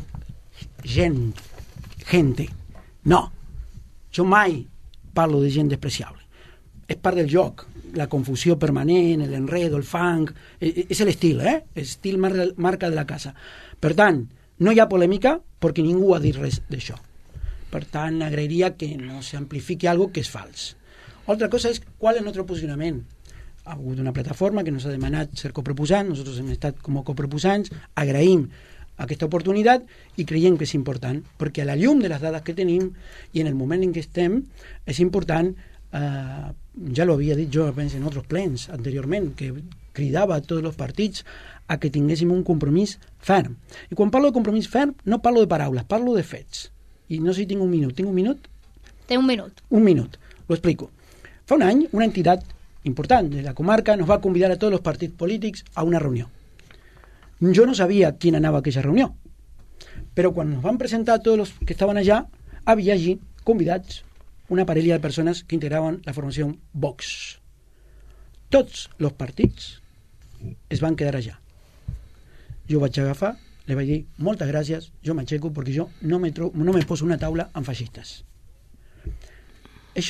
gent, gente. No, jo mai parlo de gent despreciable. És part del joc, la confusió permanent, l'enredo, el fang, és l'estil, eh? Estil marca de la casa. Per tant, no hi ha polèmica perquè ningú ha dit res d'això. Per tant, agrairia que no s'amplifiqui algo que és fals. Altra cosa és qual és el nostre posicionament. Ha hagut una plataforma que ens ha demanat ser coproposant, nosaltres hem estat com a coproposants, agraïm aquesta oportunitat i creiem que és important, perquè a la llum de les dades que tenim i en el moment en què estem, és important, eh, ja lo havia dit jo penso, en altres plens anteriorment, que cridava a tots els partits a que tinguéssim un compromís ferm. I quan parlo de compromís ferm, no parlo de paraules, parlo de fets. I no sé si tinc un minut. Tinc un minut? Té un minut. Un minut. Lo explico. Fa un any, una entitat important de la comarca nos va convidar a tots els partits polítics a una reunió. Jo no sabia quién anava a aquella reunió, però quan nos van presentar tots els que estaven allà, havia allí convidats una parella de persones que integraven la formació Vox. Tots els partits es van quedar allà. Jo vaig agafar, le vaig dir, moltes gràcies, jo m'aixeco perquè jo no me, tro no me poso una taula amb feixistes. Això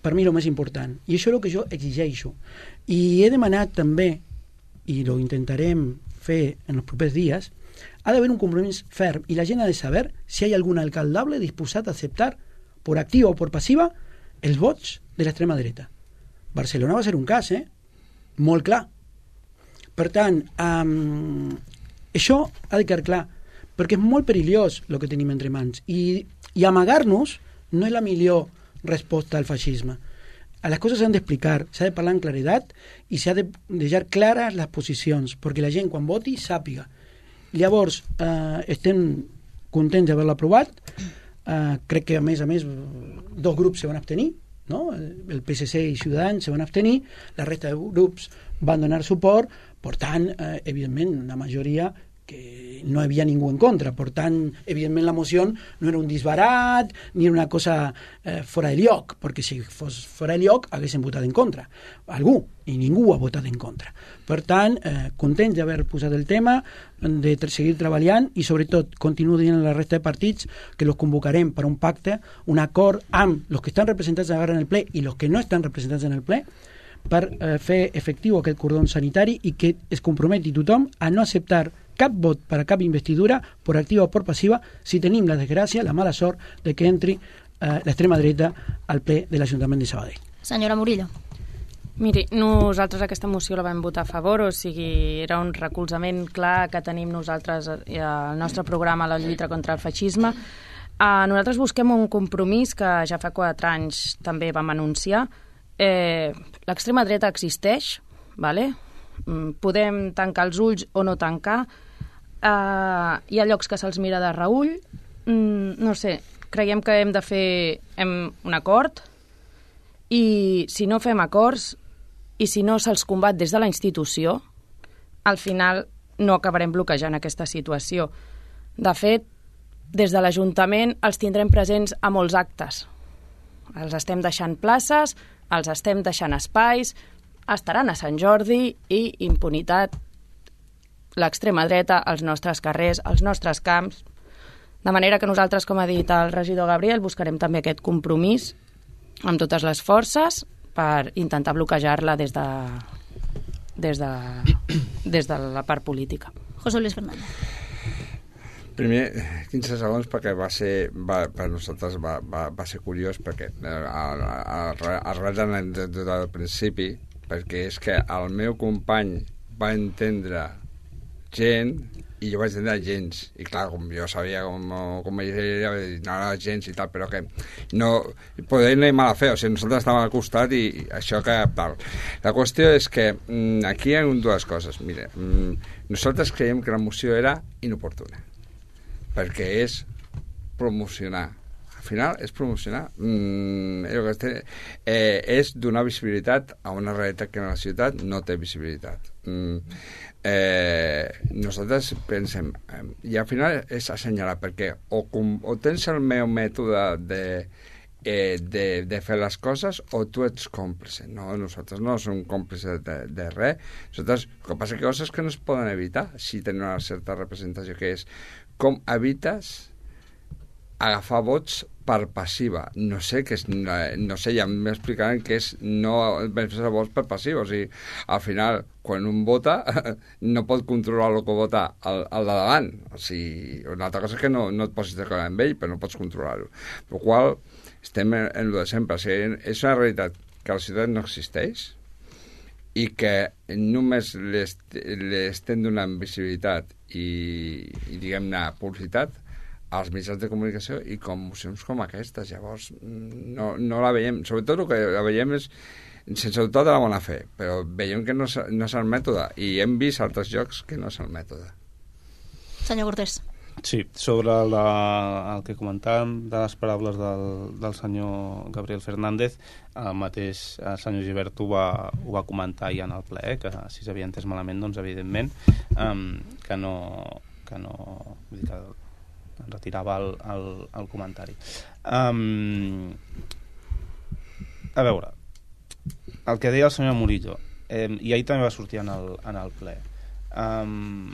per mi és el més important. I això és el que jo exigeixo. I he demanat també, i ho intentarem fer en els propers dies, ha d'haver un compromís ferm i la gent ha de saber si hi ha algun alcaldable disposat a acceptar, per activa o per passiva, els vots de l'extrema dreta. Barcelona va ser un cas, eh? Molt clar. Per tant, um, això ha de quedar clar, perquè és molt perillós el que tenim entre mans. I, i amagar-nos no és la millor resposta al feixisme. A les coses s'han d'explicar, s'ha de parlar en claredat i s'ha de deixar clares les posicions, perquè la gent quan voti sàpiga. Llavors, eh, estem contents d'haver-la aprovat. Eh, crec que a més a més dos grups se van abstenir, no? El P S C i Ciutadans se van abstenir, la resta de grups van donar suport, per tant, eh, evidentment, una majoria que no hi havia ningú en contra. Per tant, evidentment, la moció no era un disbarat ni era una cosa eh, fora de lloc, perquè si fos fora de lloc haguessin votat en contra. Algú, i ningú ha votat en contra. Per tant, eh, contents d'haver posat el tema, de seguir treballant i, sobretot, continuo dient a la resta de partits que los convocarem per un pacte, un acord amb els que estan representats ara en el ple i els que no estan representats en el ple, per eh, fer efectiu aquest cordó sanitari i que es comprometi tothom a no acceptar cap vot per a cap investidura, per activa o per passiva, si tenim la desgràcia, la mala sort de que entri eh, l'extrema dreta al ple de l'Ajuntament de Sabadell. Senyora Murillo. Miri, nosaltres aquesta moció la vam votar a favor, o sigui, era un recolzament clar que tenim nosaltres al nostre programa a la lluita contra el feixisme. Uh, nosaltres busquem un compromís que ja fa quatre anys també vam anunciar. Eh, l'extrema dreta existeix, vale? Podem tancar els ulls o no tancar. Uh, hi ha llocs que se'ls mira de reüll. Mm, no sé, creiem que hem de fer hem, un acord i si no fem acords i si no se'ls combat des de la institució, al final no acabarem bloquejant aquesta situació. De fet, des de l'Ajuntament els tindrem presents a molts actes. Els estem deixant places, els estem deixant espais, estaran a Sant Jordi i impunitat, l'extrema dreta, als nostres carrers, als nostres camps. De manera que nosaltres, com ha dit el regidor Gabriel, buscarem també aquest compromís amb totes les forces per intentar bloquejar-la des de, des de, des de la part política. José Luis Fernández. Primer, quinze segons, perquè va ser, va, per nosaltres va, va, va ser curiós, perquè arrel de l'anècdota del principi, perquè és que el meu company va entendre gent i jo vaig entendre gens, i clar, com jo sabia com, com ella no era gens i tal, però que no poder anar mala fe, o sigui, nosaltres estàvem al costat i això que tal. La qüestió és que mm, aquí hi ha dues coses. Mira, mm, nosaltres creiem que la moció era inoportuna, perquè és promocionar. Al final és promocionar. Mm, eh, és donar visibilitat a una realitat que en la ciutat no té visibilitat. Mm, eh, nosaltres pensem, eh, i al final és assenyalar, perquè o, com, o tens el meu mètode de, eh, de, de fer les coses o tu ets còmplice. No, nosaltres no som còmplices de, de res. Nosaltres, el que passa que coses que no es poden evitar si tenen una certa representació, que és com evites agafar vots per passiva. No sé, que és, no, no sé, ja m'explicaran que és no beneficiar vots per passiva. O sigui, al final, quan un vota, no pot controlar el que vota el, el de davant. O sigui, una altra cosa és que no, no et posis d'acord amb ell, però no pots controlar-ho. Per qual estem en, en el de sempre. O sigui, és una realitat que la ciutat no existeix i que només li estem donant visibilitat i, i diguem-ne, publicitat als mitjans de comunicació i com mocions com aquestes. Llavors no, no la veiem, sobretot el que la veiem és sense dubte de la bona fe, però veiem que no és, no és el mètode i hem vist altres llocs que no és el mètode. Senyor Cortés. Sí, sobre la, el que comentàvem de les paraules del, del senyor Gabriel Fernández, el mateix el senyor Gibert ho va, ho va comentar ja en el ple, que si s'havia entès malament, doncs evidentment um, que no, que no vull dir que retirava el, el, el comentari. Um, a veure, el que deia el senyor Murillo, eh, i ahir també va sortir en el, en el ple, um,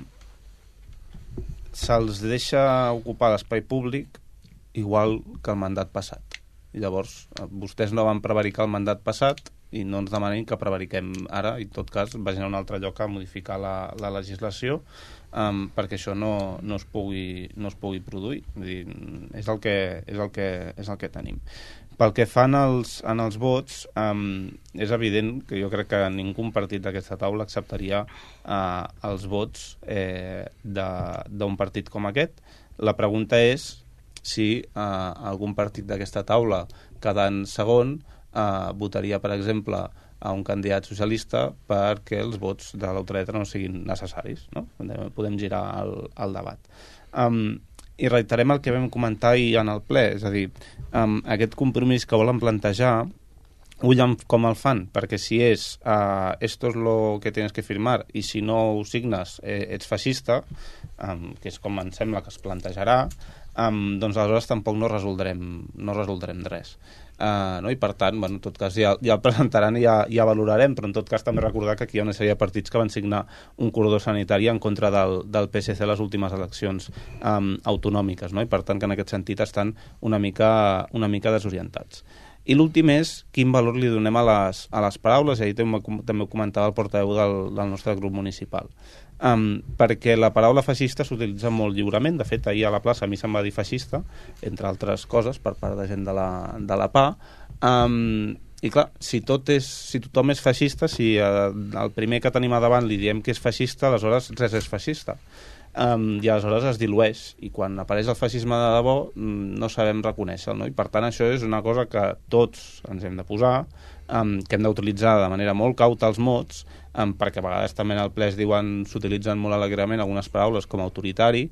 se'ls deixa ocupar l'espai públic igual que el mandat passat. I llavors, vostès no van prevaricar el mandat passat i no ens demanin que prevariquem ara i, en tot cas, vagin a un altre lloc a modificar la, la legislació um, perquè això no, no, es pugui, no es pugui produir. Vull dir, és el que, és el que, és el que tenim. Pel que fa en els, en els vots, um, és evident que jo crec que ningú partit d'aquesta taula acceptaria uh, els vots eh, d'un partit com aquest. La pregunta és si uh, algun partit d'aquesta taula quedant segon uh, votaria, per exemple, a un candidat socialista perquè els vots de la ultradreta no siguin necessaris, no? Podem girar el, el debat. Um, I reiterem el que vam comentar ahir en el ple, és a dir, um, aquest compromís que volen plantejar, ull amb com el fan, perquè si és uh, esto es lo que tienes que firmar i si no ho signes eh, ets feixista, um, que és com em sembla que es plantejarà, um, doncs aleshores tampoc no resoldrem, no resoldrem res. Uh, no? I per tant, bueno, en tot cas ja, ja el presentaran i ja, ja valorarem, però en tot cas també recordar que aquí hi ha una sèrie de partits que van signar un cordó sanitari en contra del, del P S C a les últimes eleccions um, autonòmiques, no? I per tant que en aquest sentit estan una mica, una mica desorientats. I l'últim és quin valor li donem a les, a les paraules, i ahir també, també ho comentava el portaveu del, del nostre grup municipal. Um, perquè la paraula feixista s'utilitza molt lliurement. De fet, ahir a la plaça a mi se'm va dir feixista, entre altres coses, per part de gent de la, de la P A. Um, I clar, si, tot és, si tothom és feixista, si uh, el primer que tenim a davant li diem que és feixista, aleshores res és feixista. Um, I aleshores es dilueix, i quan apareix el feixisme de debò no sabem reconèixer-lo, no? I per tant això és una cosa que tots ens hem de posar, um, que hem d'utilitzar de manera molt cauta els mots, um, perquè a vegades també en el ple es diuen, s'utilitzen molt alegrement algunes paraules com autoritari,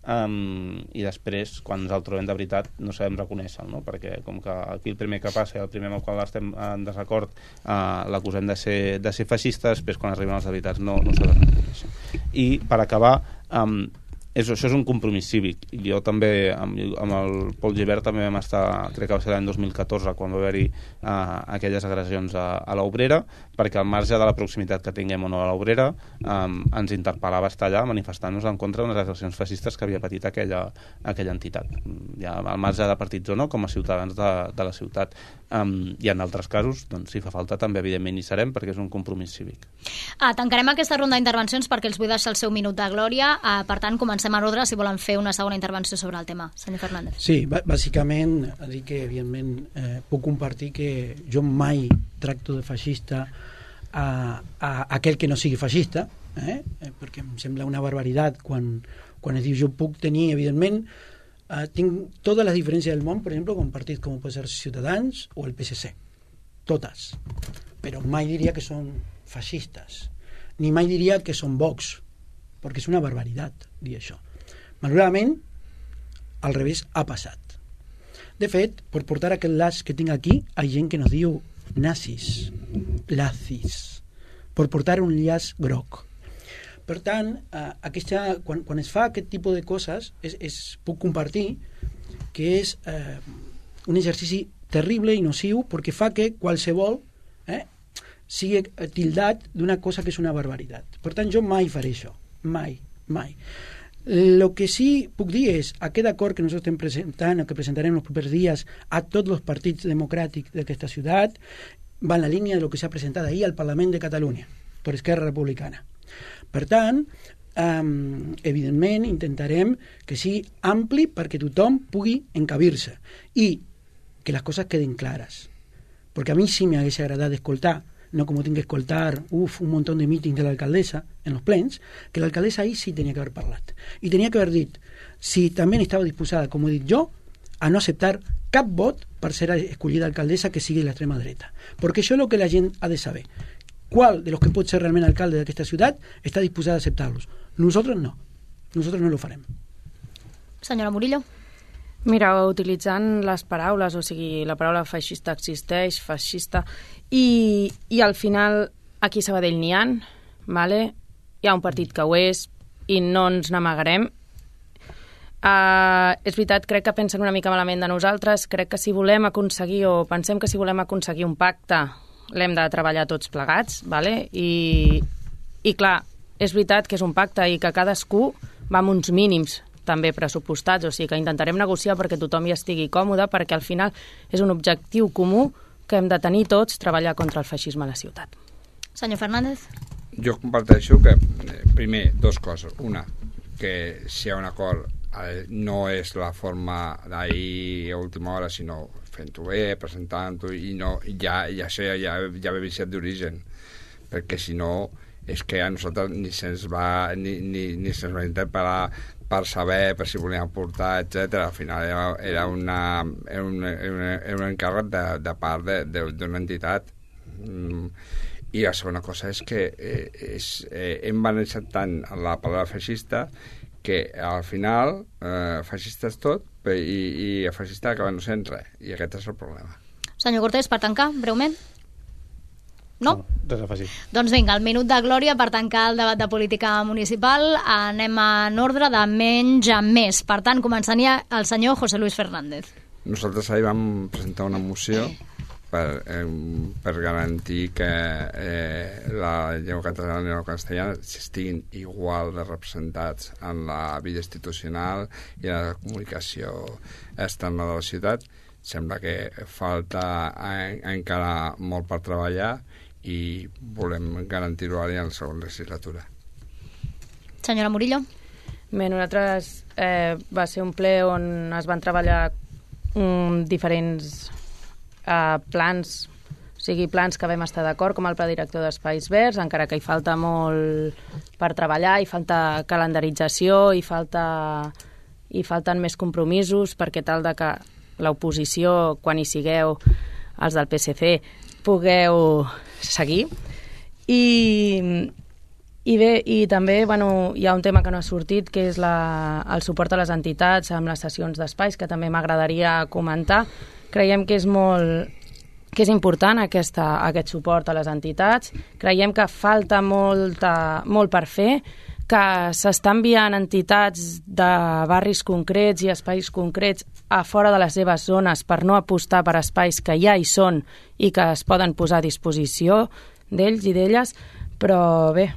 um, i després quan ens el trobem de veritat no sabem reconèixer-lo, no? Perquè com que aquí el primer que passa i el primer amb el qual estem en desacord uh, l'acusem de ser, de ser feixista, després quan arriben les veritats no, no sabem reconèixer. I per acabar, Um, és, això és un compromís cívic, i jo també amb, amb el Pol Gibert també vam estar, crec que va ser l'any dos mil catorze quan va haver-hi uh, aquelles agressions a, a l'Obrera, perquè al marge de la proximitat que tinguem o no a l'Obrera um, ens interpel·lava estar allà manifestant-nos en contra d'unes agressions feixistes que havia patit aquella, aquella entitat, ja al marge de partits o no, com a ciutadans de, de la ciutat. Um, i en altres casos, doncs, si fa falta també evidentment hi serem, perquè és un compromís cívic. Ah, tancarem aquesta ronda d'intervencions perquè els vull deixar el seu minut de glòria. Ah, per tant, comencem a ordre si volen fer una segona intervenció sobre el tema. Senyor Fernández. Sí, bàsicament, a dir que evidentment eh, puc compartir que jo mai tracto de feixista a, a aquell que no sigui feixista, eh? perquè em sembla una barbaritat quan, quan es diu jo puc tenir, evidentment, Uh, tinc totes les diferències del món, per exemple, com partits com pot ser Ciutadans o el P S C, totes, però mai diria que són feixistes, ni mai diria que són Vox, perquè és una barbaritat dir això. Malauradament, al revés ha passat. De fet, per portar aquest laç que tinc aquí, hi ha gent que nos diu nazis, lazis, per portar un llaç groc. Per tant, eh, aquesta, quan, quan es fa aquest tipus de coses, es, es puc compartir que és eh, un exercici terrible i nociu perquè fa que qualsevol eh, sigui tildat d'una cosa que és una barbaritat. Per tant, jo mai faré això. Mai, mai. El que sí puc dir és aquest acord que nosaltres estem presentant, o que presentarem els propers dies a tots els partits democràtics d'aquesta ciutat, va en la línia del que s'ha presentat ahir al Parlament de Catalunya per Esquerra Republicana. Per tant, um, evidentment intentarem que sigui ampli perquè tothom pugui encabir-se i que les coses queden clares. Perquè a mi sí m'hagués agradat escoltar, no com tinc que escoltar uf, un munt de mítings de l'alcaldessa en els plens, que l'alcaldessa ahir sí tenia que haver parlat. I tenia que haver dit si també estava disposada, com he dit jo, a no acceptar cap vot per ser escollida alcaldessa que sigui l'extrema dreta. Perquè això és el que la gent ha de saber. ¿Cuál de los que puede ser realmente alcalde de esta ciudad está disposada a aceptarlos? Nosotros no. Nosotros no lo farem. Senyora Murillo. Mira, utilitzant les paraules, o sigui, la paraula feixista existeix, feixista, i, i al final aquí a Sabadell n'hi ha, vale? Hi ha un partit que ho és, i no ens n'amagarem. Uh, és veritat, crec que pensen una mica malament de nosaltres, crec que si volem aconseguir, o pensem que si volem aconseguir un pacte, l'hem de treballar tots plegats, vale? I, i clar, és veritat que és un pacte i que cadascú va amb uns mínims, també pressupostats, o sigui que intentarem negociar perquè tothom hi estigui còmode, perquè al final és un objectiu comú que hem de tenir tots, treballar contra el feixisme a la ciutat. Senyor Fernández. Jo comparteixo que, primer, dos coses. Una, que si hi ha un acord no és la forma d'ahir a última hora, sinó fent-ho bé, presentant-ho, i no, ja, ja sé, ja, ja ve viciat d'origen, perquè si no és que a nosaltres ni se'ns va ni, ni, ni se'ns va interpel·lar per saber, per si volíem aportar, etcètera. Al final era, era, una, era, un, era un encàrrec de, de part d'una entitat. Mm. I la segona cosa és que eh, és, eh, hem banalitzat tant la paraula feixista que al final eh, feixista és tot i, i el feixista acaba no sent res, i aquest és el problema. Senyor Cortés, per tancar, breument? No? No, res a afegir. Doncs vinga, el minut de glòria per tancar el debat de política municipal. Anem en ordre de menys a més. Per tant, començaria el senyor José Luis Fernández. Nosaltres ahir vam presentar una moció per, eh, per garantir que eh, la llengua catalana i la castellana estiguin igual de representats en la vida institucional i en la comunicació externa de la ciutat. Sembla que falta en, encara molt per treballar i volem garantir-ho ara en la segona legislatura. Senyora Murillo. Bé, nosaltres eh, va ser un ple on es van treballar um, diferents eh, plans, o sigui, plans que vam estar d'acord, com el pla director d'Espais Verds, encara que hi falta molt per treballar, hi falta calendarització, hi falta hi falten més compromisos, perquè tal de que l'oposició, quan hi sigueu, els del P S C, pugueu seguir. I, i bé, i també bueno, hi ha un tema que no ha sortit, que és la, el suport a les entitats amb les sessions d'espais, que també m'agradaria comentar. Creiem que és molt que és important aquesta, aquest suport a les entitats. Creiem que falta molta, molt per fer, que s'està enviant entitats de barris concrets i espais concrets a fora de les seves zones per no apostar per espais que ja hi són i que es poden posar a disposició d'ells i d'elles, però bé,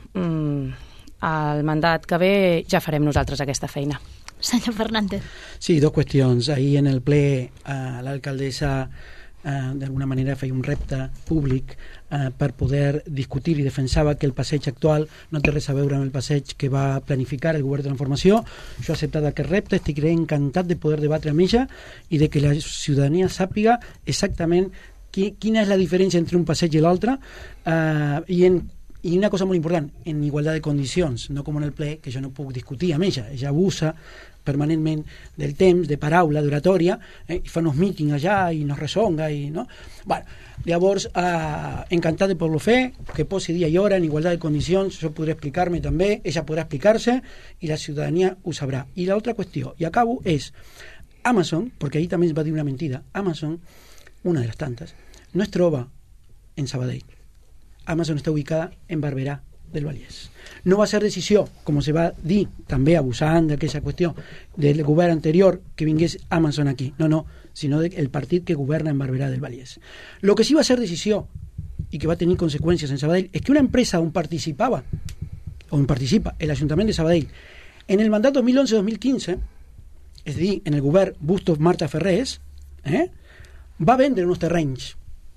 el mandat que ve ja farem nosaltres aquesta feina. Senyor Fernández. Sí, dos qüestions. Ahir en el ple eh, l'alcaldessa eh, d'alguna manera feia un repte públic eh, per poder discutir i defensava que el passeig actual no té res a veure amb el passeig que va planificar el govern de transformació. Jo he acceptat aquest repte, estic encantat de poder debatre amb ella i de que la ciutadania sàpiga exactament qui, quina és la diferència entre un passeig i l'altre eh, i en I una cosa molt important, en igualtat de condicions, no com en el ple, que jo no puc discutir amb ella. Ella abusa permanentment del temps, de paraula, d'oratòria, eh, i fa uns mítings allà i nos resonga. I, no? Bueno, llavors, eh, encantat de poder-lo fer, que posi dia i hora en igualtat de condicions, jo podré explicar-me també, ella podrà explicar-se i la ciutadania ho sabrà. I l'altra qüestió, i acabo, és Amazon, perquè ahir també es va dir una mentida, Amazon, una de les tantes, no es troba en Sabadell. Amazon està ubicada en Barberà del Vallès. No va ser decisió, com se va dir, també abusant d'aquesta qüestió, del govern anterior que vingués Amazon aquí. No, no, sinó del partit que governa en Barberà del Vallès. Lo que sí va ser decisió, i que va tenir conseqüències en Sabadell, és que una empresa on participava, on participa l'Ajuntament de Sabadell, en el mandat dos mil onze dos mil quinze, és a dir, en el govern Bustos Marta Ferrés, eh, va vendre uns terrenys.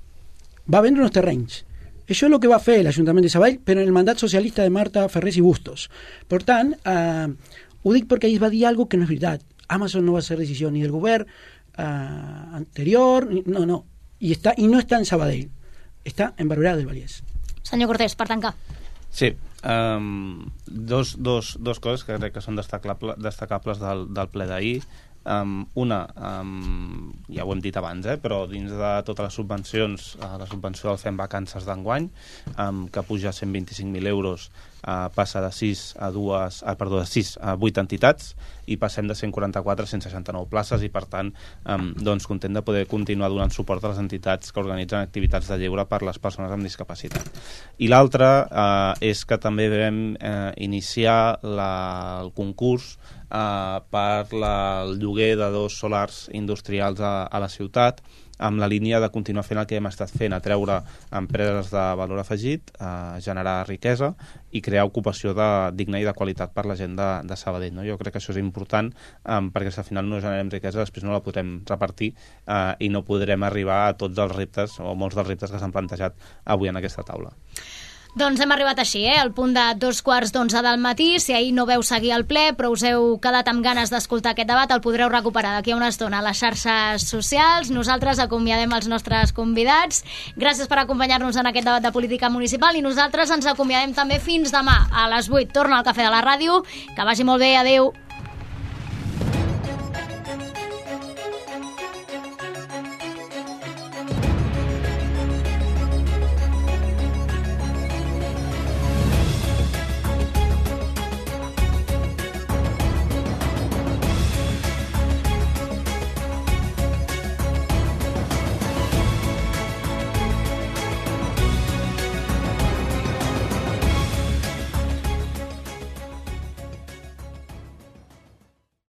Va vendre uns terrenys. Això és el que va fer l'Ajuntament de Sabadell, però en el mandat socialista de Marta Ferrés i Bustos. Per tant, eh, ho dic perquè ahir va dir alguna que no és veritat. Amazon no va ser decisió ni del govern eh, anterior, ni, no, no. I, està, I no està en Sabadell, està en Barberà del Vallès. Senyor Cortés, per tancar. Sí, um, dos, dos, dos coses que crec que són destacables, destacables del, del ple d'ahir. Um, una, um, ja ho hem dit abans, eh, però dins de totes les subvencions, uh, la subvenció del Fem Vacances d'enguany, um, que puja a cent vint-i-cinc mil euros, uh, passa de sis a dues, uh, perdó, de sis a vuit entitats i passem de cent quaranta-quatre a cent seixanta-nou places i per tant um, doncs content de poder continuar donant suport a les entitats que organitzen activitats de lleure per les persones amb discapacitat. I l'altra uh, és que també vam uh, iniciar la, el concurs Uh, per la, el lloguer de dos solars industrials a, a la ciutat, amb la línia de continuar fent el que hem estat fent, atreure empreses de valor afegit, a generar riquesa i crear ocupació de, digna i de qualitat per la gent de, de Sabadell. No? Jo crec que això és important um, perquè si al final no generem riquesa després no la podrem repartir uh, i no podrem arribar a tots els reptes o molts dels reptes que s'han plantejat avui en aquesta taula. Doncs hem arribat així, eh? Al punt de dos quarts d'onze del matí. Si ahir no veu seguir el ple, però us heu quedat amb ganes d'escoltar aquest debat, el podreu recuperar d'aquí a una estona a les xarxes socials. Nosaltres acomiadem els nostres convidats. Gràcies per acompanyar-nos en aquest debat de política municipal i nosaltres ens acomiadem també fins demà a les vuit. Torna al Cafè de la Ràdio. Que vagi molt bé. Adéu.